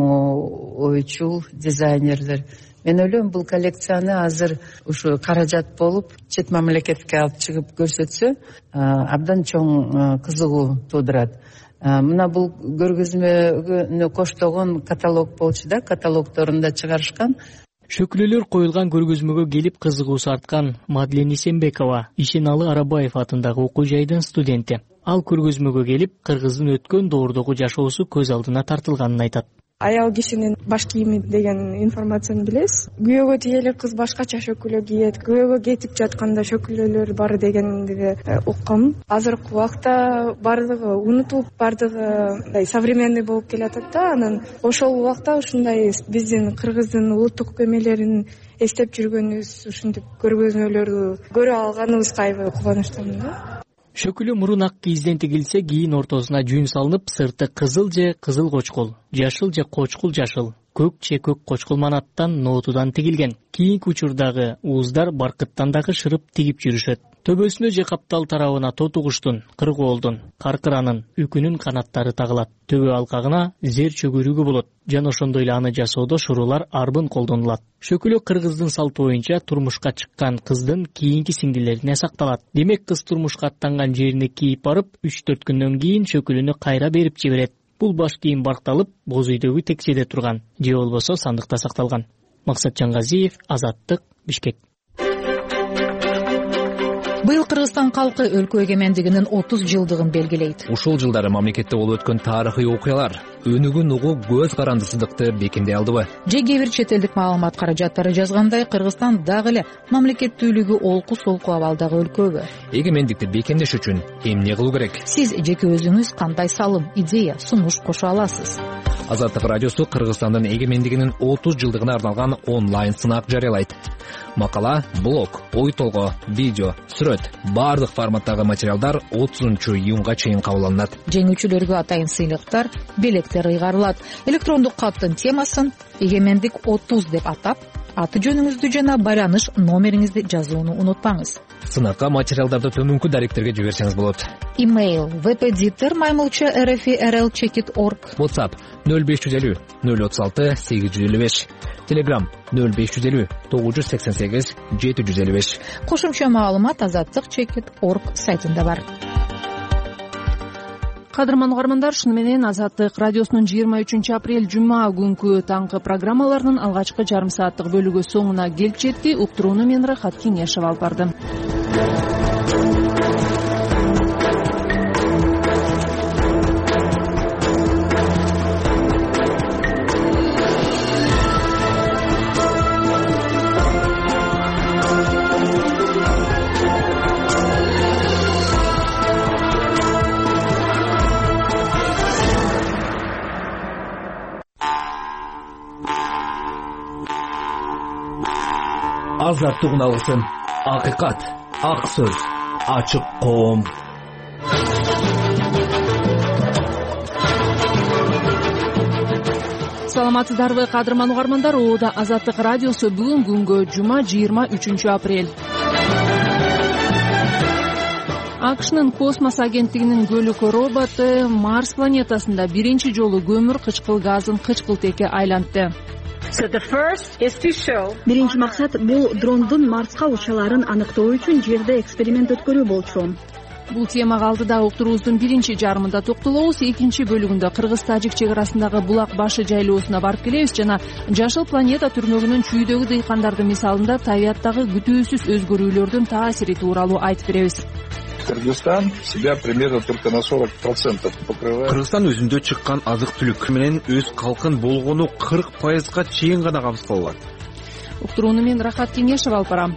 ойчул дизайнерлер. Мен ойлойм, бул коллекцияны азыр ушу каражат болуп, чет мамлекетке алып чыгып көрсөтсө, абдан чоң кызыгуу туудурат. Мына бул көргөзмөгө коштогон каталог болчу да, каталогдорунда чыгарышкан. Шөкүлөлөр коюлган көргөзмөгө келип кызыгуусу арткан Мадлен Исенбекова Ишеналы Арабаев атындагы окуу жайдын студенти. Ал көргөзмөгө келип, кыргыздын өткөн доордогу жашоосу көз алдына тартылганын айтат. Аял кишинин баш кийими деген информацияны билесиз. Күйөөгө тиеле кыз башкача шөкүлө кийет, күйөөгө кетип жатканда шөкүлөлөр бар дегенди уккам. Азыркы убакта бардыгы унутулуп, бардыгы современный болуп келатат да. Анан ошол убакта ушундай биздин кыргыздын улуттук көймөлөрүн эстеп жүргөнүбүз, ушинтип көргөзмөлөрдү көрө алганыбызга аябай кубанычтамын да. Шөкүлө мурун ак кийизден тигилсе, кийин ортосуна жүүн салынып, сырты кызыл же кызыл кочкул, жашыл же кочкул жашыл, көк же көк кочкул манаттан, ноотудан тигилген. Кийинки учурдагы ууздар баркыттан дагы шырып тигип жүрүшөт. Төбөсүнө же каптал тарабына тоту куштун, кыргоолдун, каркыранын, үкүнүн канаттары тагылат. Төбө алкагына зер чөгүрүгү болот. Жана ошондой эле аны жасоодо шурулар арбын колдонулат. Шөкүлө кыргыздын салты боюнча турмушка чыккан кыздын кийинки сиңдилерине сакталат. Демек, кыз турмушка аттанган жерине кийип барып, 3-4 күндөн кийин шөкүлөнү кайра берип жиберет. Бул баш кийим баркталып, боз үйдөгү текчеде турган, же болбосо сандыкта сакталган. Максат Жаңгазиев, Азаттык, Бишкек. Быйыл Кыргызстан калкы өлкө эгемендигинин 30 жылдыгын белгилейт. Ушул жылдары мамлекетте болуп өткөн тарыхый окуялар өнүгүн угуу көз карандысыздыкты бекемдей алдыбы? Же кээ бир чет элдик маалымат каражаттары жазгандай, Кыргызстан дагы эле мамлекеттүүлүгү олку-солку абалдагы өлкөбү? Эгемендикти бекемдеш үчүн эмне кылуу керек? Сиз жеке өзүңүз кандай салым, идея, сунуш кошо аласыз? Азаттык радиосу Кыргызстандын эгемендигинин 30 жылдыгына арналган онлайн сынак жарыялайт. Макала, блог, ой толгоо, видео, сүрөт, бардык форматтагы материалдар 30 июнга чейин кабыл алынат. Жеңүүчүлөргө атайын сыйлыктар, белектер кесиптер ыйгарылат. Электрондук каттын темасын эгемендик 30 деп атап, аты жөнүңүздү жана байланыш номериңизди жазууну унутпаңыз. Сынакка материалдарды төмөнкү даректерге жиберсеңиз болот. Имейл vpditter@rl-checkit.org. WhatsApp 0550 036 855. Telegram 0550 988 755. Кошумча маалымат azatlyk.checkit.org сайтында бар. Кадырман угармандар, шуну менен Азаттык радиосунун 23 апрель жума күнкү таңкы программаларынын алгачкы жарым сааттык бөлүгү соңуна келип жетти. Уктурууну мен Рахат Кеңешев алып бардым. Азаттык уналгысын, акыйкат, ак сөз, ачык коом. Саламатсыздарбы кадырман угармандар, Оодо Азаттык радиосу бүгүн күнгө жума 23 апрель. АКШнын космос агенттигинин көлүк роботу Марс планетасында биринчи жолу көмүр кычкыл газын кычкылтекке айлантты. Биринчи максат бул дрондун Марска учаларын аныктоо үчүн жерде эксперимент өткөрүү болчу. Бул темага алдыда уктуруубуздун биринчи жарымында токтолобуз. Экинчи бөлүгүндө кыргыз-тажик чек арасындагы булак башы жайлоосуна барып келебиз жана Жашыл планета түрмөгүнүн чүйдөгү дыйкандардын мисалында табияттагы күтүүсүз өзгөрүүлөрдүн таасири тууралуу айтып беребиз. Кыргызстан себя примерно только на 40% покрывает. Кыргызстан өзүндө чыккан азык-түлүк менен өз калкын болгону 40%га чейин гана кабыз кыла алат. Уктурууну мен Рахат Кеңешев алып барам.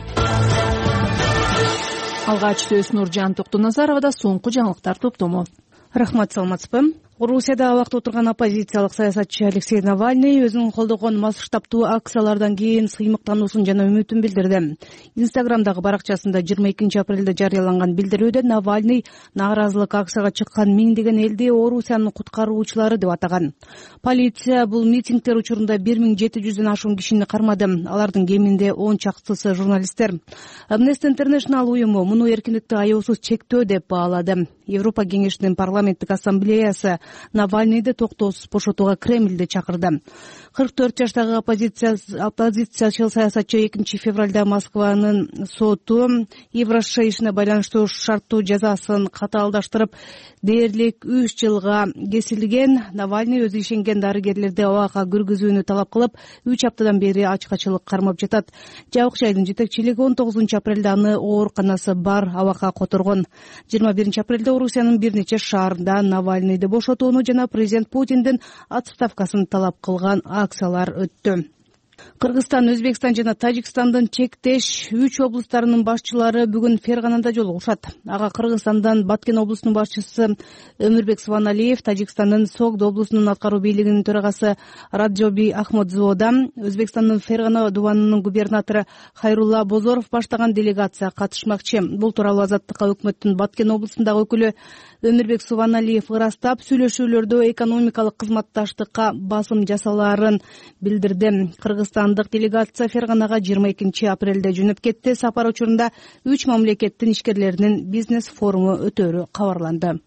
Алгач сөз Нуржан Токтоназаровада, соңку жаңылыктар топтому. Рахмат, саламатсызбы? Орусияда абакта отурган оппозициялык саясатчы Алексей Навальный өзүнүн колдогон масштабтуу акциялардан кийин сыймыктануусун жана үмүтүн билдирди. Инстаграмдагы баракчасында 22 апрелде жарыяланган билдирүүдө Навальный нааразылык акцияга чыккан миңдеген элди Орусиянын куткаруучулары деп атаган. Полиция бул митингдер учурунда 1700дөн ашуун кишини кармады. Алардын кеминде 10 чактысы журналисттер. Amnesty International уюму муну эркиндикти аяосуз чектөө деп баалады. Европа кеңешинин парламенттик ассамблеясы Навальныйды токтоосуз бошотууга Кремлди чакырды. 44 жаштагы оппозициячыл саясатчы 2 февралда Москванын соту Еврошейшине байланыштуу шарттуу жазасын катаалдаштырып, дээрлик 3 жылга кесилген. Навальный өзү ишенген дарыгерлерди абакка киргизүүнү талап кылып, 3 аптадан бери ачкачылык кармап жатат. Жабык жайдын жетекчилиги 19 апрелде аны ооруканасы бар абакка которгон. 21 апрелде Орусиянын бир нече шаарында Навальныйды бошотууну жана президент Путиндин отставкасын талап кылган акциялар өттү. Кыргызстан, Өзбекстан жана Тажикстандын чектеш 3 облустарынын башчылары бүгүн Ферганада жолугушат. Ага Кыргызстандан Баткен облусунун башчысы Өмүрбек Субаналиев, Тажикстандын Согд облусунун аткаруу бийлигинин төрагасы Раджоби Ахмадзоода, Өзбекстандын Фергана дубанынын губернатору Хайрулла Бозоров баштаган делегация катышмакчы. Бул тууралуу Азаттыкка өкмөттүн Баткен облусундагы өкүлү Өмүрбек Субаналиев ырастап, сүйлөшүүлөрдө экономикалык кызматташтыкка басым жасалаарын билдирди. Кыргызстандык делегация Ферганага 22 апрелде жөнөп кетти. Сапар учурунда 3 мамлекеттин ишкерлеринин бизнес форуму өтөөрү кабарланды.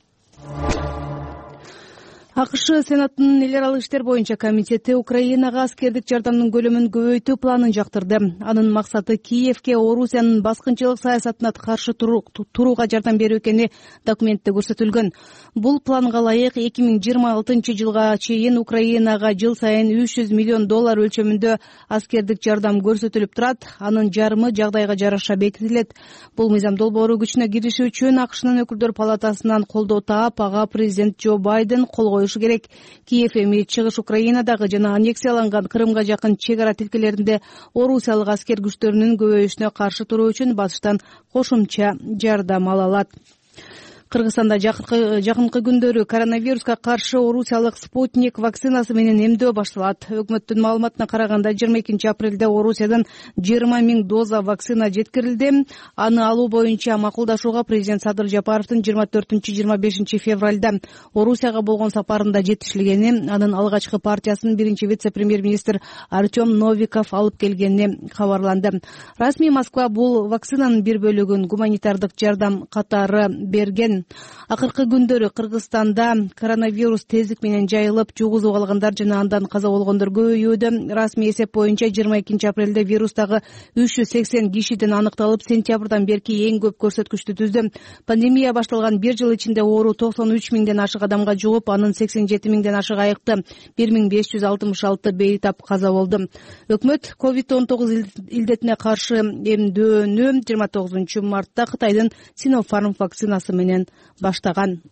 АКШ Сенатынын эл аралык иштер боюнча комитети Украинага аскердик жардамдын көлөмүн көбөйтүү планын жактырды. Анын максаты Киевке Орусиянын баскынчылык саясатына каршы турууга жардам берүү экени документте көрсөтүлгөн. Бул планга ылайык 2026 жылга чейин Украинага жыл сайын $300 миллион өлчөмүндө аскердик жардам көрсөтүлүп турат. Анын жарымы жагдайга жараша бекитилет. Бул мыйзам долбоору күчүнө кириши үчүн АКШнын өкүлдөр палатасынан колдоо таап, ага президент Джо Байден кол коюшу керек. Киев эми чыгыш Украинадагы жана аннексияланган Крымга жакын чек ара тилкелеринде орусиялык аскер күчтөрүнүн көбөйүшүнө каршы туруу үчүн батыштан кошумча жардам ала алат. Кыргызстанда жакынкы күндөрү коронавируска каршы орусиялык Спутник вакцинасы менен эмдөө башталат. Өкмөттүн маалыматына караганда 22 апрелде Орусиядан 20 000 доза вакцина жеткирилди. Аны алуу боюнча макулдашууга президент Садыр Жапаровдун 24-25 февралда Орусияга болгон сапарында жетишилгени, анын алгачкы партиясынын биринчи вице-премьер-министр Артем Новиков алып келгени кабарланды. Расмий Москва бул вакцинанын бир бөлүгүн гуманитардык жардам катары берген. Акыркы күндөрү Кыргызстанда коронавирус тездик менен жайылып, жугузуп алгандар жана андан каза болгондор көбөйүүдө. Расмий эсеп боюнча 22 апрелде вирустагы 380 кишиден аныкталып, сентябрдан берки эң көп көрсөткүчтү түздү. Пандемия башталган бир жыл ичинде оору 93 000ден ашык адамга жугуп, анын 87 000ден ашык айыкты, 1566 бейтап каза болду. Өкмөт COVID-19 илдетине каршы эмдөөнү 29 мартта Кытайдын Sinopharm вакцинасы менен баштаган.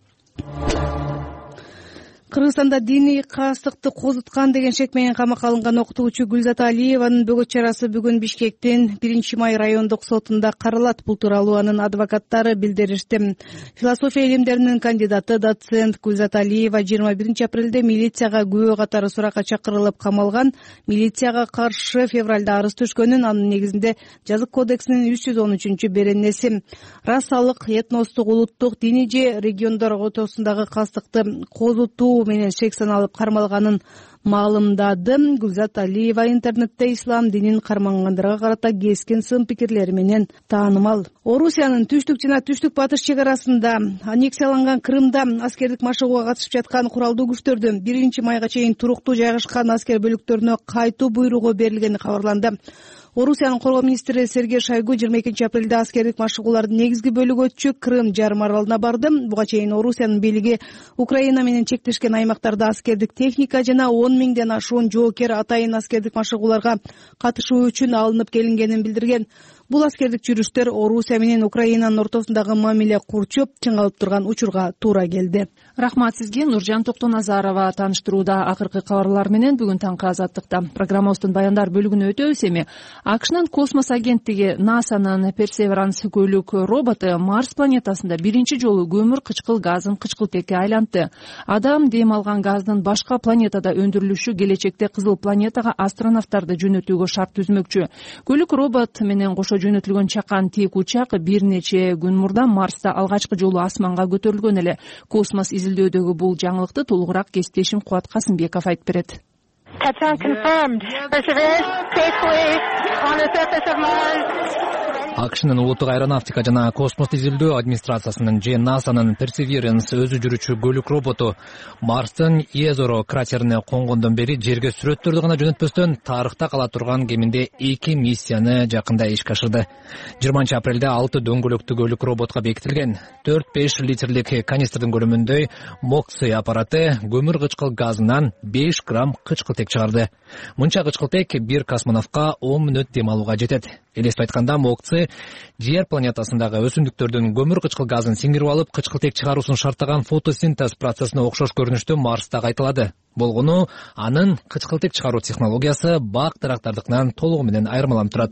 Кыргызстанда диний кастыкты козуткан деген шек менен камакка алынган окутуучу Гүлзат Алиеванын бөгөт чарасы бүгүн Бишкектин 1-май райондук сотунда каралат. Бул тууралуу анын адвокаттары билдиришти. Философия илимдеринин кандидаты доцент Гүлзат Алиева 21 апрелде милицияга күбө катары суракка чакырылып камалган. Милицияга каршы февралда арыз түшкөнүн, анын негизинде Жазык кодексинин 313-беренеси расалык, этностук, улуттук, диний же региондор ортосундагы кастыкты козутуу менен шек саналып кармалганын маалымдады. Гүлзат Алиева интернетте ислам динин кармангандарга карата кескин сын пикирлери менен таанымал. Орусиянын түштүк жана түштүк батыш чек арасында аннексияланган Крымда аскердик машыгууга катышып жаткан куралдуу күчтөрдүн 1-майга чейин туруктуу жайгашкан аскер бөлүктөрүнө кайтуу буйругу берилгени кабарланды. Орусиянын коргоо министри Сергей Шойгу 22 апрелде аскердик машыгуулардын негизги бөлүгү өтчү Крым жарым аралына барды. Буга чейин Орусиянын бийлиги Украина менен чектешкен аймактарда аскердик техника жана 10 000ден ашуун жоокер атайын аскердик машыгууларга катышуу үчүн алынып келингенин билдирген. Бул аскердик жүрүштөр Орусия менен Украинанын ортосундагы мамиле курчуп, чыңалып турган учурга туура келди. Рахмат сизге, Нуржан Токтоназарова тааныштырууда акыркы кабарлар менен бүгүн таңкы Азаттыкта. Программабыздын баяндар бөлүгүнө өтөбүз эми. АКШнын космос агенттиги НАСАнын Perseverance көйлүк роботу Марс планетасында биринчи жолу көмүр кычкыл газын кычкылтекке айлантты. Адам дем алган газдын башка планетада өндүрүлүшү келечекте Кызыл планетага астронавттарды жөнөтүүгө шарт түзмөкчү. Көйлүк робот менен кошо жөнөтүлгөн чакан тик учак бир нече күн мурда Марста алгачкы жолу асманга көтөрүлгөн эле. Космос изилдөөдөгү бул жаңылыкты толугураак кесиптешим Кубат Касымбеков айтып берет. Touchdown confirmed. Perseverance safely on the surface of Mars. АКШнын улуттук аэронавтика жана космос изилдөө администрациясынын же НАСАнын Perseverance өзү жүрүүчү көйлүк роботу Марстын Иезоро кратерине конгондон бери жерге сүрөттөрдү гана жөнөтпөстөн тарыхта кала турган кеминде 2 миссияны жакында ишке ашырды. 20 апрелде 6 дөңгөлөктүү көйлүк роботко бекитилген 4-5 литрлик канистрдин көлөмүндөй Моксы аппараты көмүр кычкыл газынан 5 грамм кычкылтек чыгарды. Мынча кычкылтек бир космонавтка 10 мүнөт дем алууга жетет. Элестип айтканда, Моксы Жер планетасындагы өсүмдүктөрдүн көмүр кычкыл газын сиңирип алып, кычкылтек чыгаруусун шарттаган фотосинтез процессине окшош көрүнүштө Марста кайталады. Болгону анын кычкылтек чыгаруу технологиясы бак дарактардыкынан толугу менен айырмаланып турат.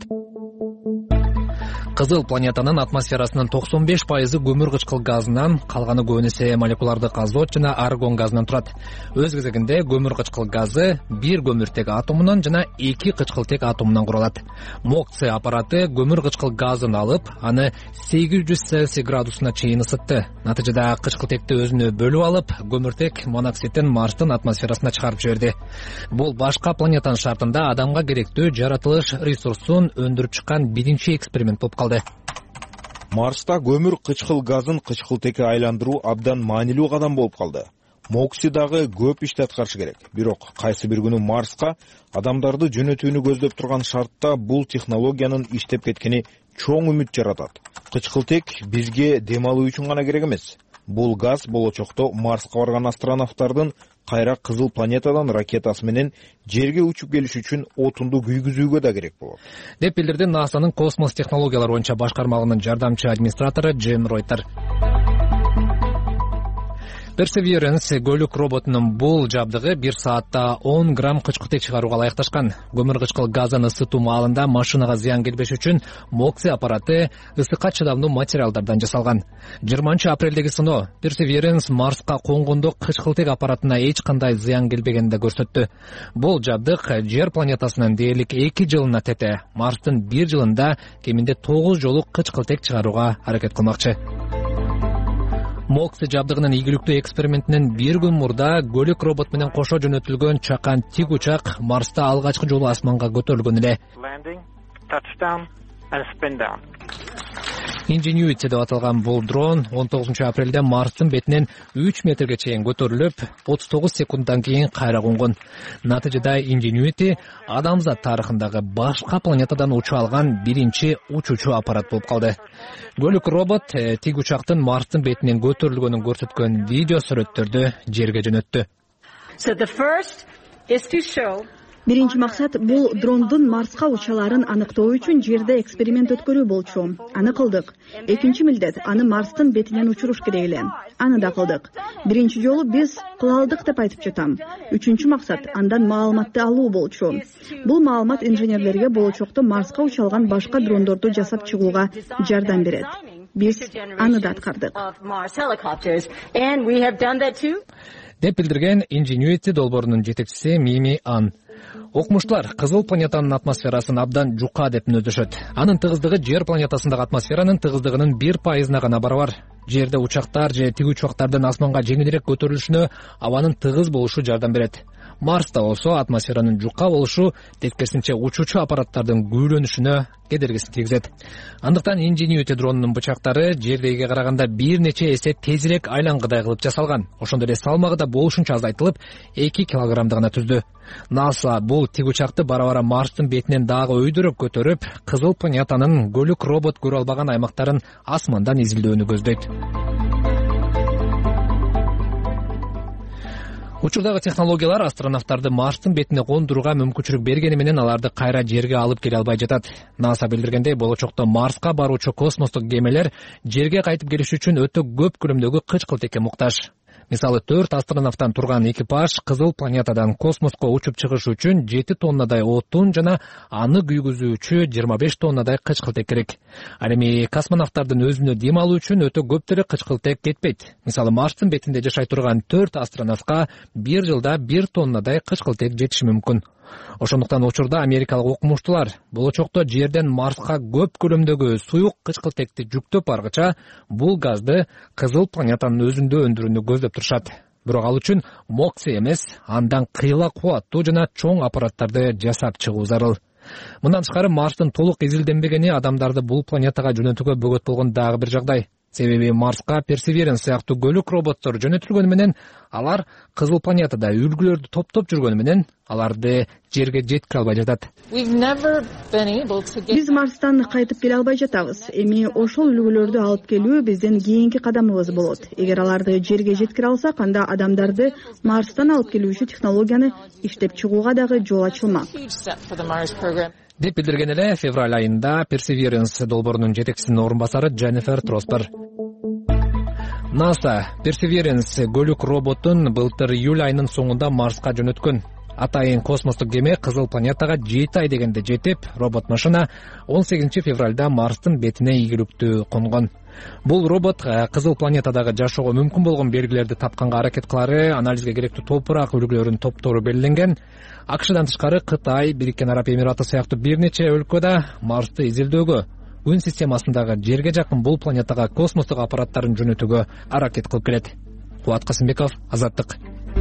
Кызыл планетанын атмосферасынын 95% көмүр кычкыл газынан, калганы көбүнесе молекулардык азот жана аргон газынан турат. Өз кезегинде көмүр кычкыл газы бир көмүртек атомунан жана 2 кычкылтек атомунан куралат. Моксы аппараты көмүр кычкыл газын алып, аны 800 Цельсий градусуна чейин ысытты. Натыйжада кычкылтекти өзүнө бөлүп алып, көмүртек моноксидин Марстын атмосферасына чыгарып жиберди. Бул башка планетанын шартында адамга керектүү жаратылыш ресурсун өндүрүп чыккан биринчи эксперимент болуп калды. Марста көмүр кычкыл газын кычкылтекке айландыруу абдан маанилүү кадам болуп калды. Мокси дагы көп ишти аткарышы керек. Бирок кайсы бир күнү Марска адамдарды жөнөтүүнү көздөп турган шартта бул технологиянын иштеп кеткени чоң үмүт жаратат. Кычкылтек бизге дем алуу үчүн гана керек эмес. Бул газ болочокто Марска барган астронавттардын кайра Кызыл планетадан ракетасы менен жерге учуп келиш үчүн отунду күйгүзүүгө да керек болот, деп билдирди НАСАнын космос технологиялары боюнча башкармалыгынын жардамчы администратору Джейм Ройтер. Perseverance көлүк роботунун бул жабдыгы 1 саатта 10 грамм кычкылтек чыгарууга ылайыкташкан. Көмүр кычкыл газын ысытуу маалында машинага зыян келбеш үчүн Moxie аппараты ысыкка чыдамдуу материалдардан жасалган. 20-апрелдеги сыноо Perseverance Марска конгондо кычкылтек аппаратына эч кандай зыян келбегенин да көрсөттү. Бул жабдык Жер планетасынын дээрлик 2 жылына тете Марстын 1 жылында кеминде 9 жолу кычкылтек чыгарууга аракет кылмакчы. Moxie жабдыгынын ийгиликтүү экспериментинен 1 күн мурда көлүк робот менен кошо жөнөтүлгөн чакан тик учак Марста алгачкы жолу асманга көтөрүлгөн эле. Ingenuity деп аталган бул дрон 19-апрелде Марстын бетинен 3 метрге чейин көтөрүлүп, 39 секунддан кийин кайра конгон. Натыйжада Ingenuity адамзат тарыхындагы башка планетадан уча алган биринчи учуучу аппарат болуп калды. Көлүк робот тик учактын Марстын бетинен көтөрүлгөнүн көрсөткөн видео сүрөттөрдү жерге жөнөттү. Биринчи максат бул дрондун Марска учаларын аныктоо үчүн жерде эксперимент өткөрүү болчу. Аны кылдык. Экинчи милдет аны Марстын бетинен учуруш керек эле. Аны да кылдык. Биринчи жолу биз кыла алдык деп айтып жатам. Үчүнчү максат андан маалыматты алуу болчу. Бул маалымат инженерлерге болочокто Марска учалган башка дрондорду жасап чыгууга жардам берет. Биз аны да аткардык. Деп билдирген Ingenuity долбоорунун жетекчиси Мими Ан. Окумуштуулар кызыл планетанын атмосферасын абдан жука деп мүнөздөшөт. Анын тыгыздыгы Жер планетасындагы атмосферанын тыгыздыгынын 1% гана барабар. Жерде учактар же тиг учактардын асманга жеңилирээк көтөрүлүшүнө абанын тыгыз болушу жардам берет. Марста болсо атмосферанын жука болушу тескерисинче учуучу аппараттардын күйрөнүшүнө кедергисин тийгизет. Андыктан Ingenuity дронунун бычактары жердегиге караганда бир нече эсе тезирээк айлангыдай кылып жасалган. Ошондой эле салмагы да болушунча азайтылып, 2 килограммды гана түздү. NASA бул тиг учакты бара-бара Марстын бетинен дагы өйдөрөп көтөрүп, кызыл планетанын көлүк робот көрө албаган аймактарын асмандан изилдөөнү көздөйт. Учурдагы технологиялар астронавттарды Марстын бетине кондурууга мүмкүнчүлүк бергени менен аларды кайра жерге алып келе албай жатат. NASA билдиргендей, болочокто Марска баруучу космостук кемелер жерге кайтып келиш үчүн өтө көп көлөмдөгү кычкылтекке муктаж. Мисалы 4 астронавттан турган экипаж кызыл планетадан космоско учуп чыгыш үчүн 7 тоннадай отун жана аны күйгүзүүчү 25 тоннадай кычкылтек керек. Ал эми космонавттардын өзүнө дем алуу үчүн өтө көп деле кычкылтек кетпейт. Мисалы Марстын бетинде жашай турган 4 астронавтка 1 жылда 1 тоннадай кычкылтек жетиши мүмкүн. Ошондуктан учурда америкалык окумуштуулар болочокто жерден Марска көп көлөмдөгү суюк кычкылтекти жүктөп баргыча бул газды кызыл планетанын өзүндө өндүрүүнү көздөп турушат. Бирок ал үчүн Moxie эмес, андан кыйла кубаттуу жана чоң аппараттарды жасап чыгуу зарыл. Мындан тышкары Марстын толук изилденбегени адамдарды бул планетага жөнөтүүгө бөгөт болгон дагы бир жагдай. Себеби Марска Perseverance сыяктуу көлүк роботтор жөнөтүлгөнү менен алар кызыл планетада үлгүлөрдү топтоп жүргөнү менен аларды жерге жеткире албай жатат. Биз Марстан кайтып келе албай жатабыз. Эми ошол үлгүлөрдү алып келүү биздин кийинки кадамыбыз болот. Эгер аларды жерге жеткире алсак, анда адамдарды Марстан алып келүүчү технологияны иштеп чыгууга дагы жол ачылмак. Деп билдирген эле февраль айында Perseverance долбоорунун жетекчисинин орун басары Дженнифер Троспер. NASA Perseverance көлүк роботун былтыр июль айынын соңунда Марска жөнөткөн. Атайын космостук кеме кызыл планетага 7 ай дегенде жетип, робот машина 18 февралда Марстын бетине ийгиликтүү конгон. Бул робот кызыл планетадагы жашоого мүмкүн болгон белгилерди тапканга аракет кылары, анализге керектүү топурак үлгүлөрүнүн топтору белгиленген. АКШдан тышкары Кытай, Бириккен Араб Эмираты сыяктуу бир нече өлкө да Марсты изилдөөгө, күн системасындагы жерге жакын бул планетага космостук аппараттарын жөнөтүүгө аракет кылып келет. Кубат Касымбеков, Азаттык.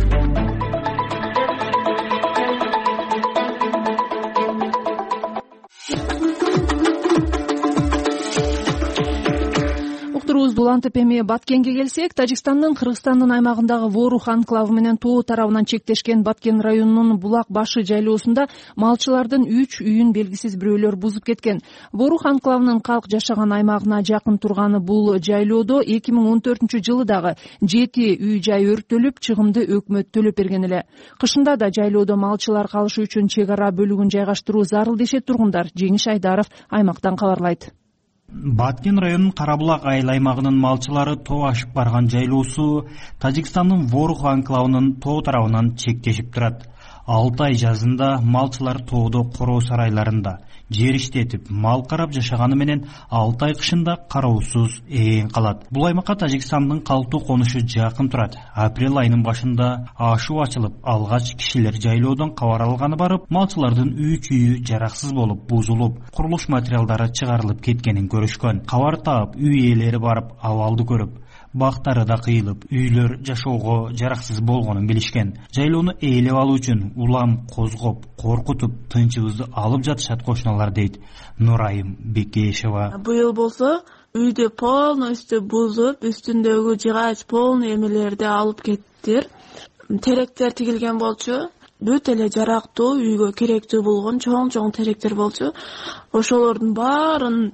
Улантып эми Баткенге келсек, Тажикстандын Кыргызстандын аймагындагы Ворух анклавы менен тоо тарабынан чектешкен Баткен районунун Булак башы жайлоосунда малчылардын 3 үйүн белгисиз бирөөлөр бузуп кеткен. Ворух анклавынын калк жашаган аймагына жакын турганы бул жайлоодо 2014-жылы дагы 7 үй жай өрттөлүп, чыгымды өкмөт төлөп берген эле. Кышында да жайлоодо малчылар калышы үчүн чек ара бөлүгүн жайгаштыруу зарыл дешет тургундар. Жеңиш Айдаров аймактан кабарлайт. Баткен районунун Кара Булак айыл аймагынын малчылары тоо ашып барган жайлоосу Тажикстандын Ворух анклавынын тоо тарабынан чектешип турат. 6 ай жазында малчылар тоодо короо сарайларында жер иштетип мал карап жашаганы менен 6 ай кышында кароосуз ээн калат. Бул аймакка Тажикстандын калктуу конушу жакын турат. Апрель айынын башында ашуу ачылып, алгач кишилер жайлоодон кабар алганы барып, малчылардын үй-чүйү жараксыз болуп, бузулуп, курулуш материалдары чыгарылып кеткенин көрүшкөн. Кабар таап, үй ээлери барып абалды көрүп, бактары да кыйылып, үйлөр жашоого жараксыз болгонун билишкен. Жайлоону ээлеп алуу үчүн улам козгоп, коркутуп, тынчыбызды алып жатышат кошуналар дейт Нурайым Бекешева. Быйыл болсо үйдү полностью бузуп, үстүндөгү жыгач полный эмелерди алып кеттир. Теректер тигилген болчу. Бүт эле жарактуу, үйгө керектүү болгон чоң теректер болчу. Ошолордун баарын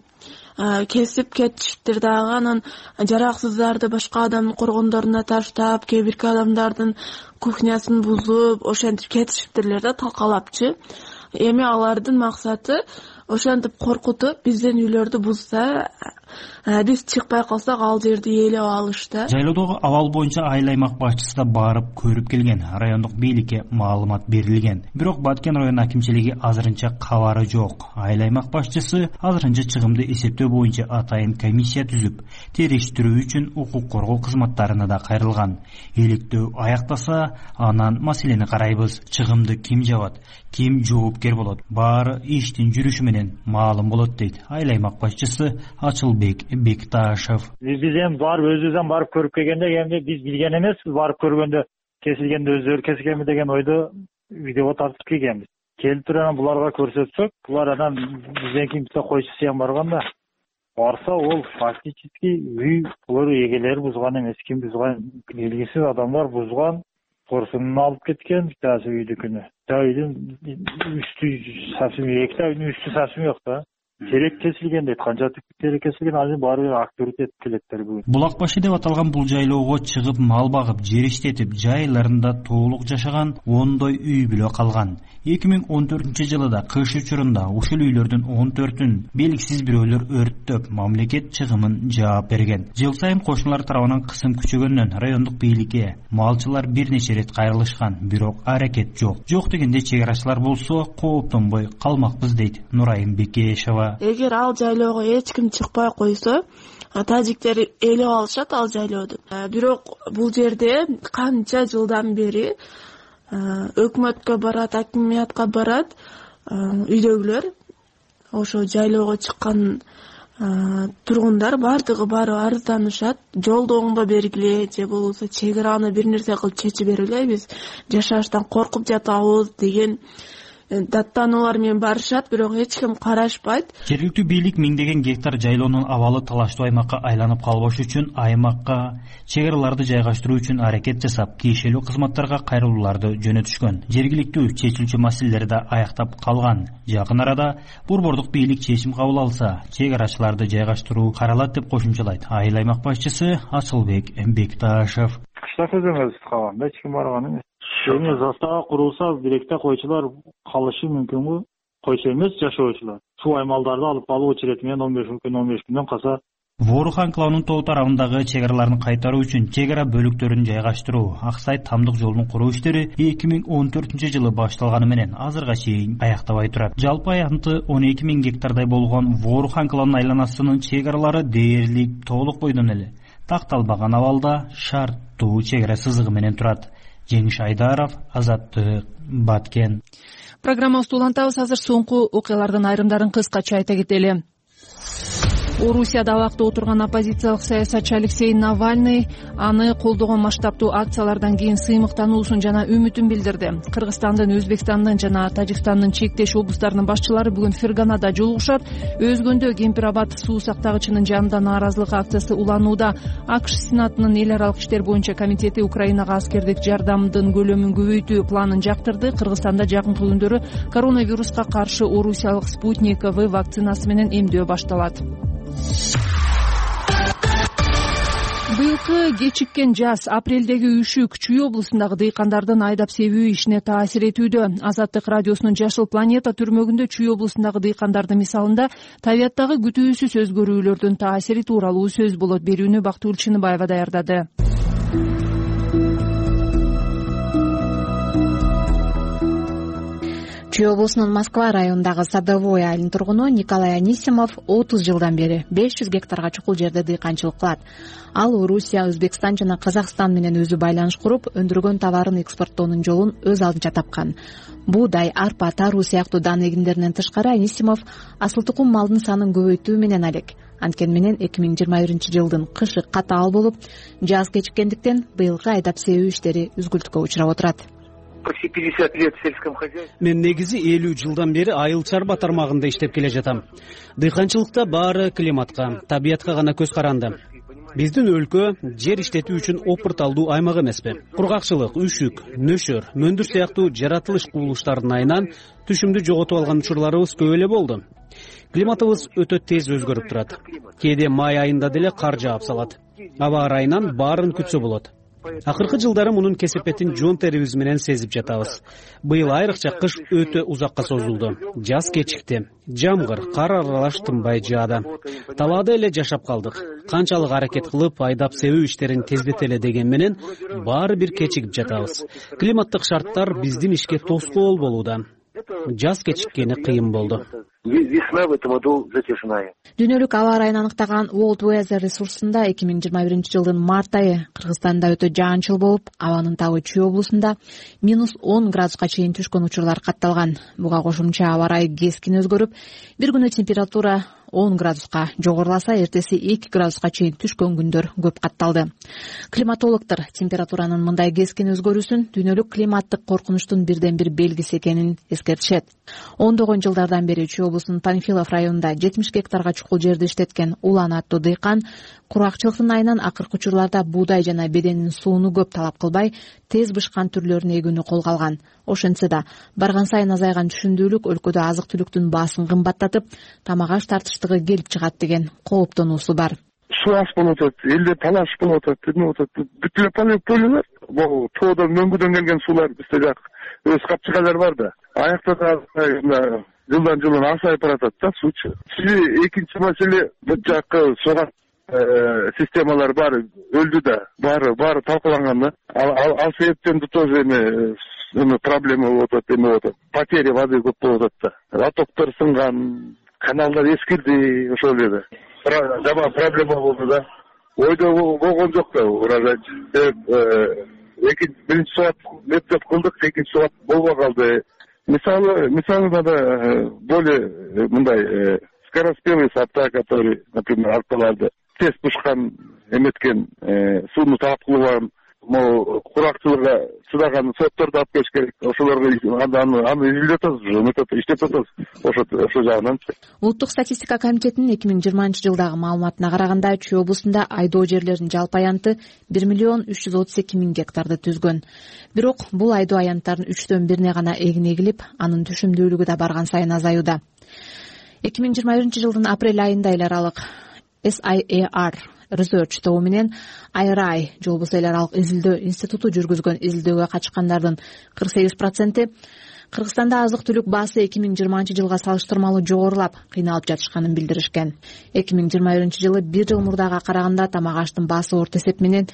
кесип кетишиптир дагы. Анан жараксыздарды башка адамдын коргондоруна таштап, кээ бирки адамдардын кухнясын бузуп, ошентип кетишиптирлер да, талкалапчы. Эми алардын максаты ошентип коркутуп, биздин үйлөрдү бузса, биз чыкпай калсак ал жерди ээлеп алышты. Жайлоодогу абал боюнча айыл аймак башчысы да барып көрүп келген. Райондук бийликке маалымат берилген. Бирок Баткен район акимчилиги азырынча кабары жок. Айыл аймак башчысы азырынча чыгымды эсептөө боюнча атайын комиссия түзүп, териштирүү үчүн укук коргоо кызматтарына да кайрылган. Иликтөө аяктаса, анан маселени карайбыз. Чыгымды ким жабат, ким жоопкер болот? Баары иштин жүрүшү менен маалым болот дейт айыл аймак башчысы Ачылбек Бекташев. Биз эми барып өзүбүздөн барып көрүп келгенде эмне биз билген эмеспиз, барып көргөндө кесилгенде өздөрү кескенби деген ойдо видеого тартып келгенбиз. Келип туруп анан буларга көрсөтсөк, булар анан бизден кийин бизде койчу сыян барганда барса, ол фактически үй булар эгелери бузган эмес, ким бузган белгисиз адамдар бузган, корсунун алып кеткен, биттасы үйдүкүнү. Үйдүн үстү совсем, экти үйдүн үстү совсем жок да. Терек кесилген дейт, канча терек кесилген, анан баары активдет этип келеттер бүгүн. Булак башы деп аталган бул жайлоого чыгып мал багып, жер иштетип, жайларында толук жашаган 10 үй бүлө калган. 2014-жылы кыш учурунда ушул үйлөрдүн 14-ün белгисиз бирөөлөр өрттөп, мамлекет чыгымын жаап берген. Жыл сайын кошуналар тарабынан кысым күчөгөндөн райондук бийликке малчылар бир нече рет кайрылышкан, бирок аракет жок. Жок дегенде чек арачылар болсо кооптонбой калмакпыз дейт Нурайым Бекешева. Эгер ал жайлоого эч ким чыкпай койсо, тажиктер ээлеп алышат ал жайлооду. Бирок бул жерде канча жылдан бери өкмөткө барат, акимиятка барат, үйдөгүлөр, ошо жайлоого чыккан тургундар баары арызданышат. Жолду оңдо бергиле, же болбосо чек араны бир нерсе кылып чечип бергиле, биз жашаштан коркуп жатабыз деген даттануулар менен барышат, бирок эч ким карашпайт. Жергиликтүү бийлик миңдеген гектар жайлоонун абалы талаштуу аймакка айланып калбаш үчүн аймакка чек араларды жайгаштыруу үчүн аракет жасап, тиешелүү кызматтарга кайрылууларды жөнөтүшкөн. Жергиликтүү чечилчү маселелер да аяктап калган. Жакын арада борбордук бийлик чечим кабыл алса, чек арачыларды жайгаштыруу каралат деп кошумчалайт айыл аймак башчысы Ачылбек Бекташев. Кышта көзөңүз калганда эч ким барган эмес. Эми застава курулса, билекте койчулар калышы мүмкүнбү? Койчу эмес, жашоочулар. Суу аймалдарды алып калуу учурети менен 15 күндөн калса. Ворух анклавынын тоо тарабындагы чек араларын кайтаруу үчүн чек ара бөлүктөрүн жайгаштыруу, Аксай Тамдык жолунун куруу иштери 2014-жылы башталганы менен азырга чейин аяктабай турат. Жалпы аянты 12 000 гектардай болгон Ворух анклавынын айланасынын чек аралары дээрлик толук бойдон эле такталбаган абалда шарттуу чек ара сызыгы менен турат. Жеңиш Айдаров, Азаттык, Баткен. Программабызды улантабыз. Азыр соңку окуялардын айрымдарын кыскача айта кетели. Орусияда абакта отурган оппозициялык саясатчы Алексей Навальный аны колдогон масштабтуу акциялардан кийин сыймыктануусун жана үмүтүн билдирди. Кыргызстандын, Өзбекстандын жана Тажикстандын чектеш облустарынын башчылары бүгүн Ферганада жолугушат. Өзгөндө Кемпир-Абад суу сактагычынын жанында нааразылык акциясы уланууда. АКШ Сенатынын эл аралык иштер боюнча комитети Украинага аскердик жардамдын көлөмүн көбөйтүү планын жактырды. Кыргызстанда жакынкы күндөрү коронавируска каршы орусиялык Спутник В вакцинасы менен эмдөө башталат. Быйылкы кечиккен жаз, апрелдеги үшүк Чүй облусундагы дыйкандардын айдап себүү ишине таасир этүүдө. Азаттык радиосунун Жашыл планета түрмөгүндө Чүй облусундагы дыйкандардын мисалында табияттагы күтүүсүз өзгөрүүлөрдүн таасири тууралуу сөз болот. Берүүнү Бактыгүл Чыныбаева даярдады. Чүй облусунун Москва районундагы Садовой айылынын тургуну Николай Анисимов 30 жылдан бери 500 гектарга чукул жерде дыйканчылык кылат. Ал Орусия, Өзбекстан жана Казакстан менен өзү байланыш куруп, өндүргөн товарын экспорттоонун жолун өз алдынча тапкан. Буудай, арпа, таруу сыяктуу дан эгиндеринен тышкары Анисимов асыл тукум малдын санын көбөйтүү менен алек. Анткени менен 2021-жылдын кышы катаал болуп, жаз кечиккендиктен быйылкы айдап себүү иштери үзгүлтүккө учурап отурат. Почти 50 лет в сельском хозяйстве. Мен негизи 50 жылдан бери айыл чарба тармагында иштеп келе жатам. Дыйканчылыкта баары климатка, табиятка гана көз каранды. Биздин өлкө жер иштетүү үчүн опурталдуу аймак эмеспи. Кургакчылык, үшүк, нөшөр, мөндүр сыяктуу жаратылыш кубулуштарынын айынан түшүмдү жоготуп алган учурларыбыз көп эле болду. Климатыбыз өтө тез өзгөрүп турат. Кээде май айында деле кар жаап салат. Аба ырайынан баарын күтсө болот. Акыркы жылдары мунун кесепетин жон терибиз менен сезип жатабыз. Быйыл айрыкча кыш өтө узакка созулду. Жаз кечикти. Жамгыр, кар аралаш тынбай жаады. Талаада эле жашап калдык. Канчалык аракет кылып айдап себүү иштерин тездетеле деген менен баары бир кечигип жатабыз. Климаттык шарттар биздин ишке тоскоол болууда. Жаз кечиккени кыйын болду. Весна в этом году затяжная. Дүйнөлүк аба ырайын аныктаган World Weather ресурсунда 2021-жылдын март айы Кыргызстанда өтө жаанчыл болуп, абанын табы Чүй облусунда -10 градуска чейин түшкөн учурлар катталган. Буга кошумча аба ырайы кескин өзгөрүп, бир күнү температура 10 градуска жогоруласа, эртеси 2 градуска чейин түшкөн күндөр көп катталды. Климатологдор температуранын мындай кескин өзгөрүүсүн дүйнөлүк климаттык коркунучтун бирден бир белгиси экенин эскертишет. Ондогон жылдардан бери Чүй облусунун Панфилов районунда 70 гектарга чукул жерди иштеткен Улан аттуу дыйкан куракчылыктын айынан акыркы учурларда буудай жана беденин сууну көп талап кылбай, тез бышкан түрлөрүн эгүүнү колго алган. Ошентсе да барган сайын азайган түшүмдүүлүк өлкөдө азык-түлүктүн баасын кымбаттатып, тамак-аш тартыштыгы келип чыгат деген кооптонуусу бар. Суу аз болуп атат, элде талаш болуп атат, эмне болуп атат. Бүт эле полилер, могу тоодон мөңгүдөн келген суулар бизде жак өз капчыгалар бар да. Аякта да жылдан жылдан азайып баратат да суучу. Экинчи маселе, бул жаккы согат системалар баары өлдү да, баары талкаланган да. Ал себептен да тоже эме проблема болуп атат, эме болуп атат. Потеря воды көп болуп атат да. Оттоктор сынган, каналдар эскирди, ошол эле. Жаман проблема болду да. Ойдо болгон жок да урожай. Биринчи сабат метод кылдык, экинчи сабат болбой калды. Мисалы надо более мындай скороспелые сорта, которые, например, арпаларды тез пышкан, эметкен, сууну таап кылган, могу куракчылыкка чыдаган сортторду алып келиш керек. Ошолорго аны изилдеп атабыз, метод иштеп атабыз. Ошол жагынан. Улуттук статистика комитетинин 2020-жылдагы маалыматына караганда, Чүй облусунда айдоо жерлеринин жалпы аянты 1 332 000 гектарды түзгөн. Бирок бул айдоо аянттарынын 1/3 гана эгин эгилип, анын түшүмдүүлүгү да барган сайын азаюуда. 2021-жылдын апрель айында эл аралык SIAR Research тобу менен IRI жолбосо эл аралык изилдөө институту жүргүзгөн изилдөөгө катышкандардын 48% Кыргызстанда азык-түлүк баасы 2020-жылга салыштырмалуу жогорулап, кыйналып жатышканын билдиришкен. 2021-жылы 1 жыл мурдага караганда тамак-аштын баасы орто эсеп менен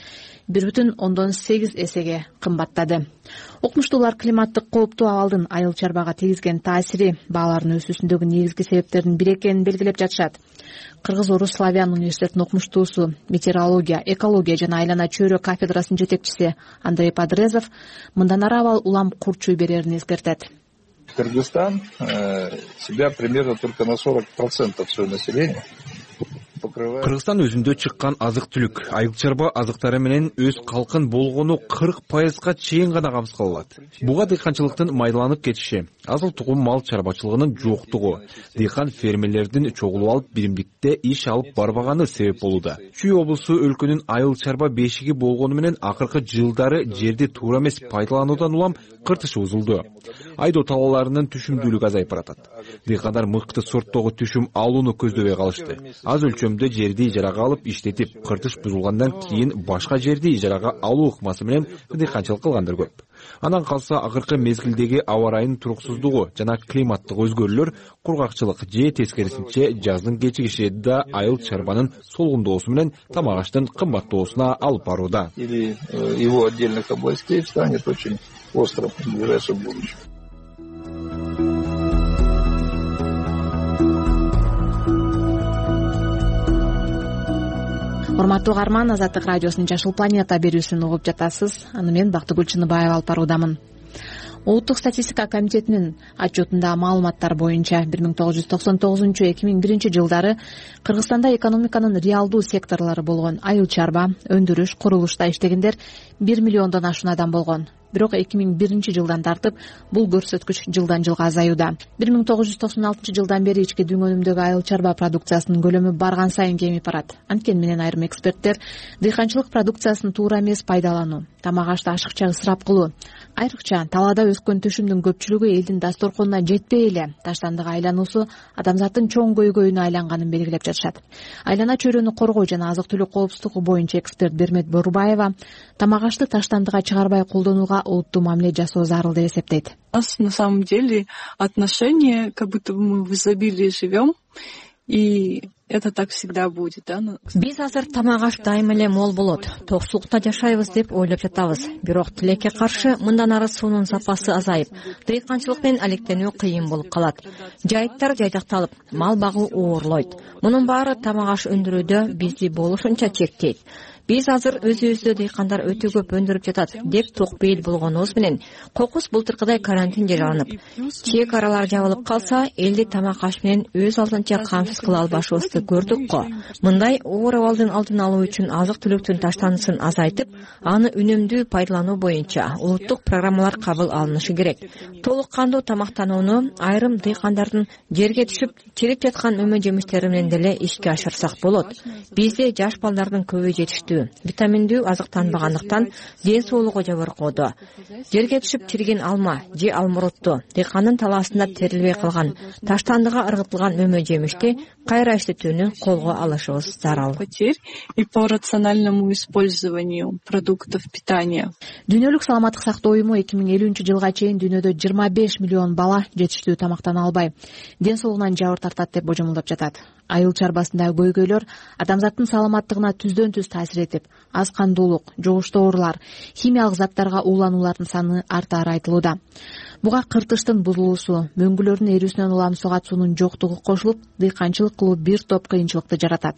1,8 эсеге кымбаттады. Окумуштуулар климаттык кооптуу абалдын айыл чарбага тийгизген таасири баалардын өсүүсүндөгү негизги себептердин бири экенин белгилеп жатышат. Кыргыз-Орус Славян университетинин окумуштуусу, метеорология, экология жана айлана чөйрө кафедрасынын жетекчиси Андрей Подрезов мындан ары абал улам курчуй берерин эскертет. Кыргызстан себя примерно только на 40% своего населения Кыргызстан өзүндө чыккан азык-түлүк, айыл чарба азыктары менен өз калкын болгону 40%га чейин гана камсыз алат. Буга дыйканчылыктын майдаланып кетиши, азыл тугум мал чарбачылыгынын жоктугу, дыйкан фермерлердин чогулуп алып биримдикте иш алып барбаганы себеп болууда. Чүй облусу өлкөнүн айыл чарба бешиги болгону менен акыркы жылдары жерди туура эмес пайдалануудан улам кыртышы узулду. Айдоо талааларынын түшүмдүүлүгү азайып баратат. Дыйкандар мыкты сорттогу түшүм алууну көздөбөй калышты. Аз өлчөмдө жерди ижарага алып иштетип, кыртыш бузулгандан кийин башка жерди ижарага алуу ыкмасы менен дыйканчылык кылгандар көп. Андан калса акыркы мезгилдеги аба ырайынын туруксуздугу жана климаттык өзгөрүүлөр кургакчылык же тескерисинче жаздын кечигиши да айыл чарбанын солгундоосу менен тамак аштын кымбаттоосуна алып барууда. Или его отдельных областей станет очень острым в ближайшем будущем. Урматтуу угарман, Азаттык радиосунун Жашыл планета берүүсүн угуп жатасыз. Аны мен Бактыгүл Чыныбаева алып баруудамын. Улуттук статистика комитетинин отчетунда маалыматтар боюнча 1999-2001 жылдары Кыргызстанда экономиканын реалдуу секторлору болгон айыл чарба, өндүрүш, курулушта иштегендер 1 миллиондон ашуун адам болгон. Бирок 2001 жылдан тартып бул көрсөткүч жылдан жылга азаюуда. 1996 жылдан бери ички дүйнөмдөгү айыл чарба продукциясынын көлөмү барган сайын кемип барат. Анткени менен айрым эксперттер дыйканчылык продукциясын туура эмес пайдалануу, тамак ашты ашыкча ысырап кылуу, айрыкча талаада өскөн түшүмдүн көпчүлүгү элдин дасторконуна жетпей эле таштандыга айлануусу адамзаттын чоң көйгөйүнө айланганын белгилеп жатышат. Айлана чөйрөнү коргоо жана азык түлүк коопсуздугу боюнча эксперт Бермет Борубаева тамак ашты таштандыга чыгарбай колдонууга олуттуу мамиле жасоо зарыл деп эсептейт. У нас на самом деле отношение, как будто бы мы в изобилии живем, и это так всегда будет, да? Биз азыр тамак аш дайым эле мол болот, токсулукта жашайбыз деп ойлоп жатабыз. Бирок тилекке каршы мындан ары суунун сапасы азайып, дыйканчылык менен алектенүү кыйын болуп калат. Жайыттар жайдакталып, мал багуу оорлойт. Мунун баары тамак аш өндүрүүдө бизди болушунча чектейт. Биз азыр өзүбүздө дыйкандар өтө көп өндүрүп жатат деп токпейил болгонубуз менен кокус былтыркыдай карантин жарыянып, чек аралар жабылып калса, элди тамак аш менен өз алдынча камсыз кыла албашыбызды көрдүк го. Мындай оор абалдын алдын алуу үчүн азык түлүктүн таштандысын азайтып, аны үнөмдүү пайдалануу боюнча улуттук программалар кабыл алынышы керек. Толук кандуу тамактанууну айрым дыйкандардын жерге түшүп чирип жаткан мөмө жемиштери менен деле ишке ашырсак болот. Бизде жаш балдардын көбү жетиштүү, витаминдүү азыктанбагандыктан ден соолугу жогоркоодо. Жерге түшүп чириген алма же алмурутту дыйкандын талаасында терилбей калган, таштандыга ыргытылган мөмө жемишти кайра иштетүүнү колго алышыбыз зарыл. И по рациональному использованию продуктов питания. Дүйнөлүк саламаттык сактоо уюму 2050 жылга чейин дүйнөдө 25 миллион бала жетиштүү тамактана албай, ден соолугунан жабыр тартат деп божомолдоп жатат. Айыл чарбасындагы көйгөйлөр адамзаттын саламаттыгына түздөн түз таасир этип, аз кандуулук, жугуштуу оорулар, химиялык заттарга уулануулардын саны артаары айтылууда. Буга кыртыштын бузулуусу, мөңгүлөрдүн эрүүсүнөн улам сугат суунун жоктугу кошулуп, дыйканчылык кылуу бир топ кыйынчылыкты жаратат.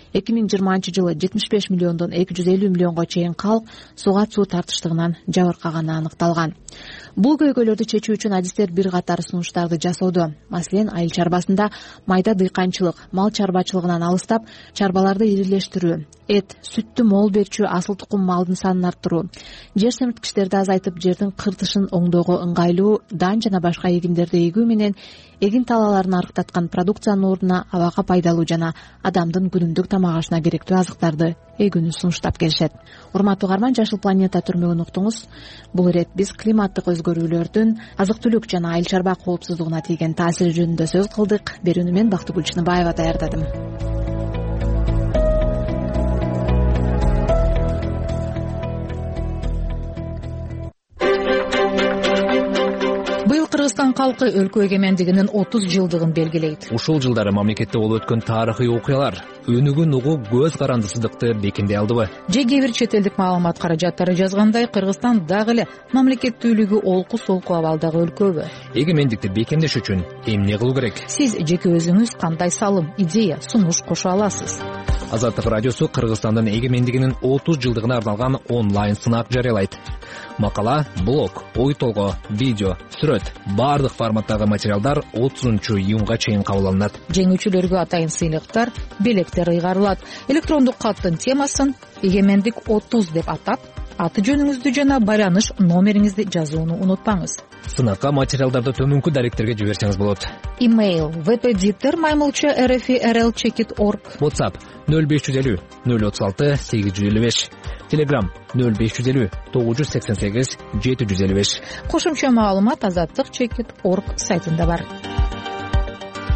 2020 жылы 75 миллиондон 250 миллионго чейин калк сугат суу тартыштыгынан жабыркаганы аныкталган. Бул көйгөйлөрдү чечүү үчүн адистер бир катар сунуштарды жасоодо. Маселен, айыл чарбасында майда дыйканчылык, мал чарбачылыгынан алыстап, чарбаларды ирилештирүү, эт, сүттү мол берчү асыл тукум малдын санын арттыруу, жер семирткичтерди азайтып, жердин кыртышын оңдоого ыңгайлуу дан жана башка эгиндерди эгүү менен эгин талааларын арыктаткан продукциянын ордуна абага пайдалуу жана адамдын күнүмдүк тамак ашына керектүү азыктарды эгүүнү сунуштап келишет. Урматтуу угарман, Жашыл планета түрмөгүн уктуңуз. Бул ирет биз климаттык өзгөрүүлөрдүн азык түлүк жана айыл чарба коопсуздугуна тийген таасири жөнүндө сөз кылдык. Берүүнү мен Бактыгүл Чыныбаева даярдадым. Кыргызстан калкы өлкө эгемендигинин 30 жылдыгын белгилейт. Ушул жылдары мамлекетте болуп өткөн тарыхый окуялар өнүгүн угуп көз карандысыздыкты бекемдей алдыбы? Же кээ бир чет элдик маалымат каражаттары жазгандай, Кыргызстан дагы эле мамлекеттүүлүгү олку-солку абалдагы өлкөбү? Эгемендикти бекемдеш үчүн эмне кылуу керек? Сиз жеке өзүңүз кандай салым, идея, сунуш кошо аласыз? Азаттык радиосу Кыргызстандын эгемендигинин 30 жылдыгына арналган онлайн сынак жарыялайт. Макала, блог, ой толгоо, видео, сүрөт, бардык форматтагы материалдар 30-июнга чейин кабыл алынат. Жеңүүчүлөргө атайын сыйлыктар, белектер ыйгарылат. Электрондук каттын темасын «Эгемендик 30» деп атап, аты жөнүңүздү жана байланыш номериңизди жазууну унутпаңыз. Сынакка материалдарды төмөнкү даректерге жиберсеңиз болот. Имейл vpditter@rl-checkit.org. WhatsApp 0550 036 855. Telegram 0550 988 755. Кошумча маалымат азаттык checkit.org сайтында бар.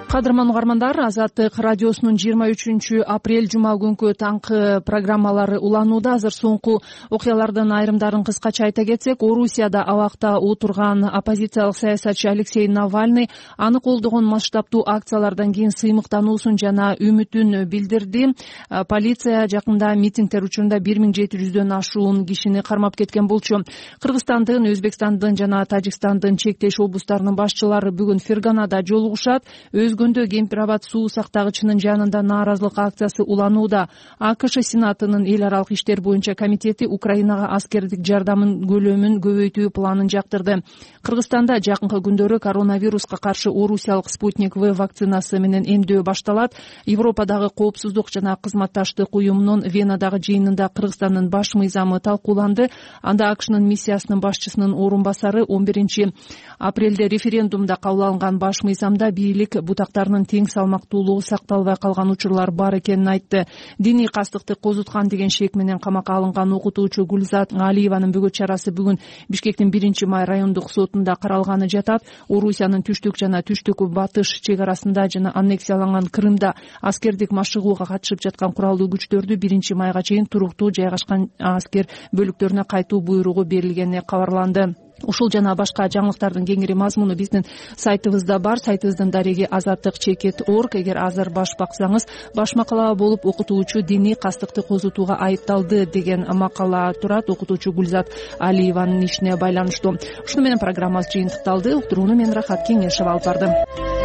кадырман угармандар, Азаттык радиосунун 23 апрель жума күнкү таңкы программалары уланууда. Азыр соңку окуялардын айрымдарын кыскача айта кетсек, Орусияда абакта отурган оппозициялык саясатчы Алексей Навальный аны колдогон масштабдуу акциялардан кийин сыймыктануусун жана үмүтүн билдирди. Полиция жакында митингдер учурунда 1700дөн ашуун кишини кармап кеткен болчу. Кыргызстандын, Өзбекстандын жана Тажикстандын чектеш облустарынын башчылары бүгүн Ферганада жолугушат. Өзгөндө Кемпирабад суу сактагычынын жанында нааразылык акциясы уланууда. АКШ Сенатынын эл аралык иштер боюнча комитети Украинага аскердик жардамын көлөмүн көбөйтүү планын жактырды. Кыргызстанда жакынкы күндөрү коронавируска каршы Орусиялык Спутник В вакцинасы менен эмдөө башталат. Европадагы коопсуздук жана кызматташтык уюмунун Венадагы жыйынында Кыргызстандын баш мыйзамы талкууланды. Анда АКШнын миссиясынын башчысынын орун басары 11 апрелде референдумда кабыл алынган баш мыйзамда бийлик бутактарынын тең салмактуулугу сакталбай калган учурлар бар экенин айтты. Диний кастыкты козуткан деген шек менен камакка алынган окутуучу Гүлзат Алиеванын бөгөт чарасы бүгүн Бишкектин 1-май райондук сотунда каралганы жатат. Орусиянын түштүк жана түштүк батыш чек арасында жана аннексияланган Крымда аскердик машыгууга катышып жаткан куралдуу күчтөрдү 1-майга чейин туруктуу жайгашкан аскер бөлүктөрүнө кайтуу буйругу берилгени кабарланды. Ушул жана башка жаңылыктардын кеңири мазмуну биздин сайтыбызда бар. Сайтыбыздын дареги azattik.org. Эгер азыр баш баксаңыз, баш макала болуп окутуучу диний кастыкты козутууга айыпталды деген макала турат. Окутуучу Гүлзат Алиеванын ишине байланыштуу. Ушуну менен программабыз жыйынтыкталды. Уктурууну мен Рахат Кеңешева алып бардым.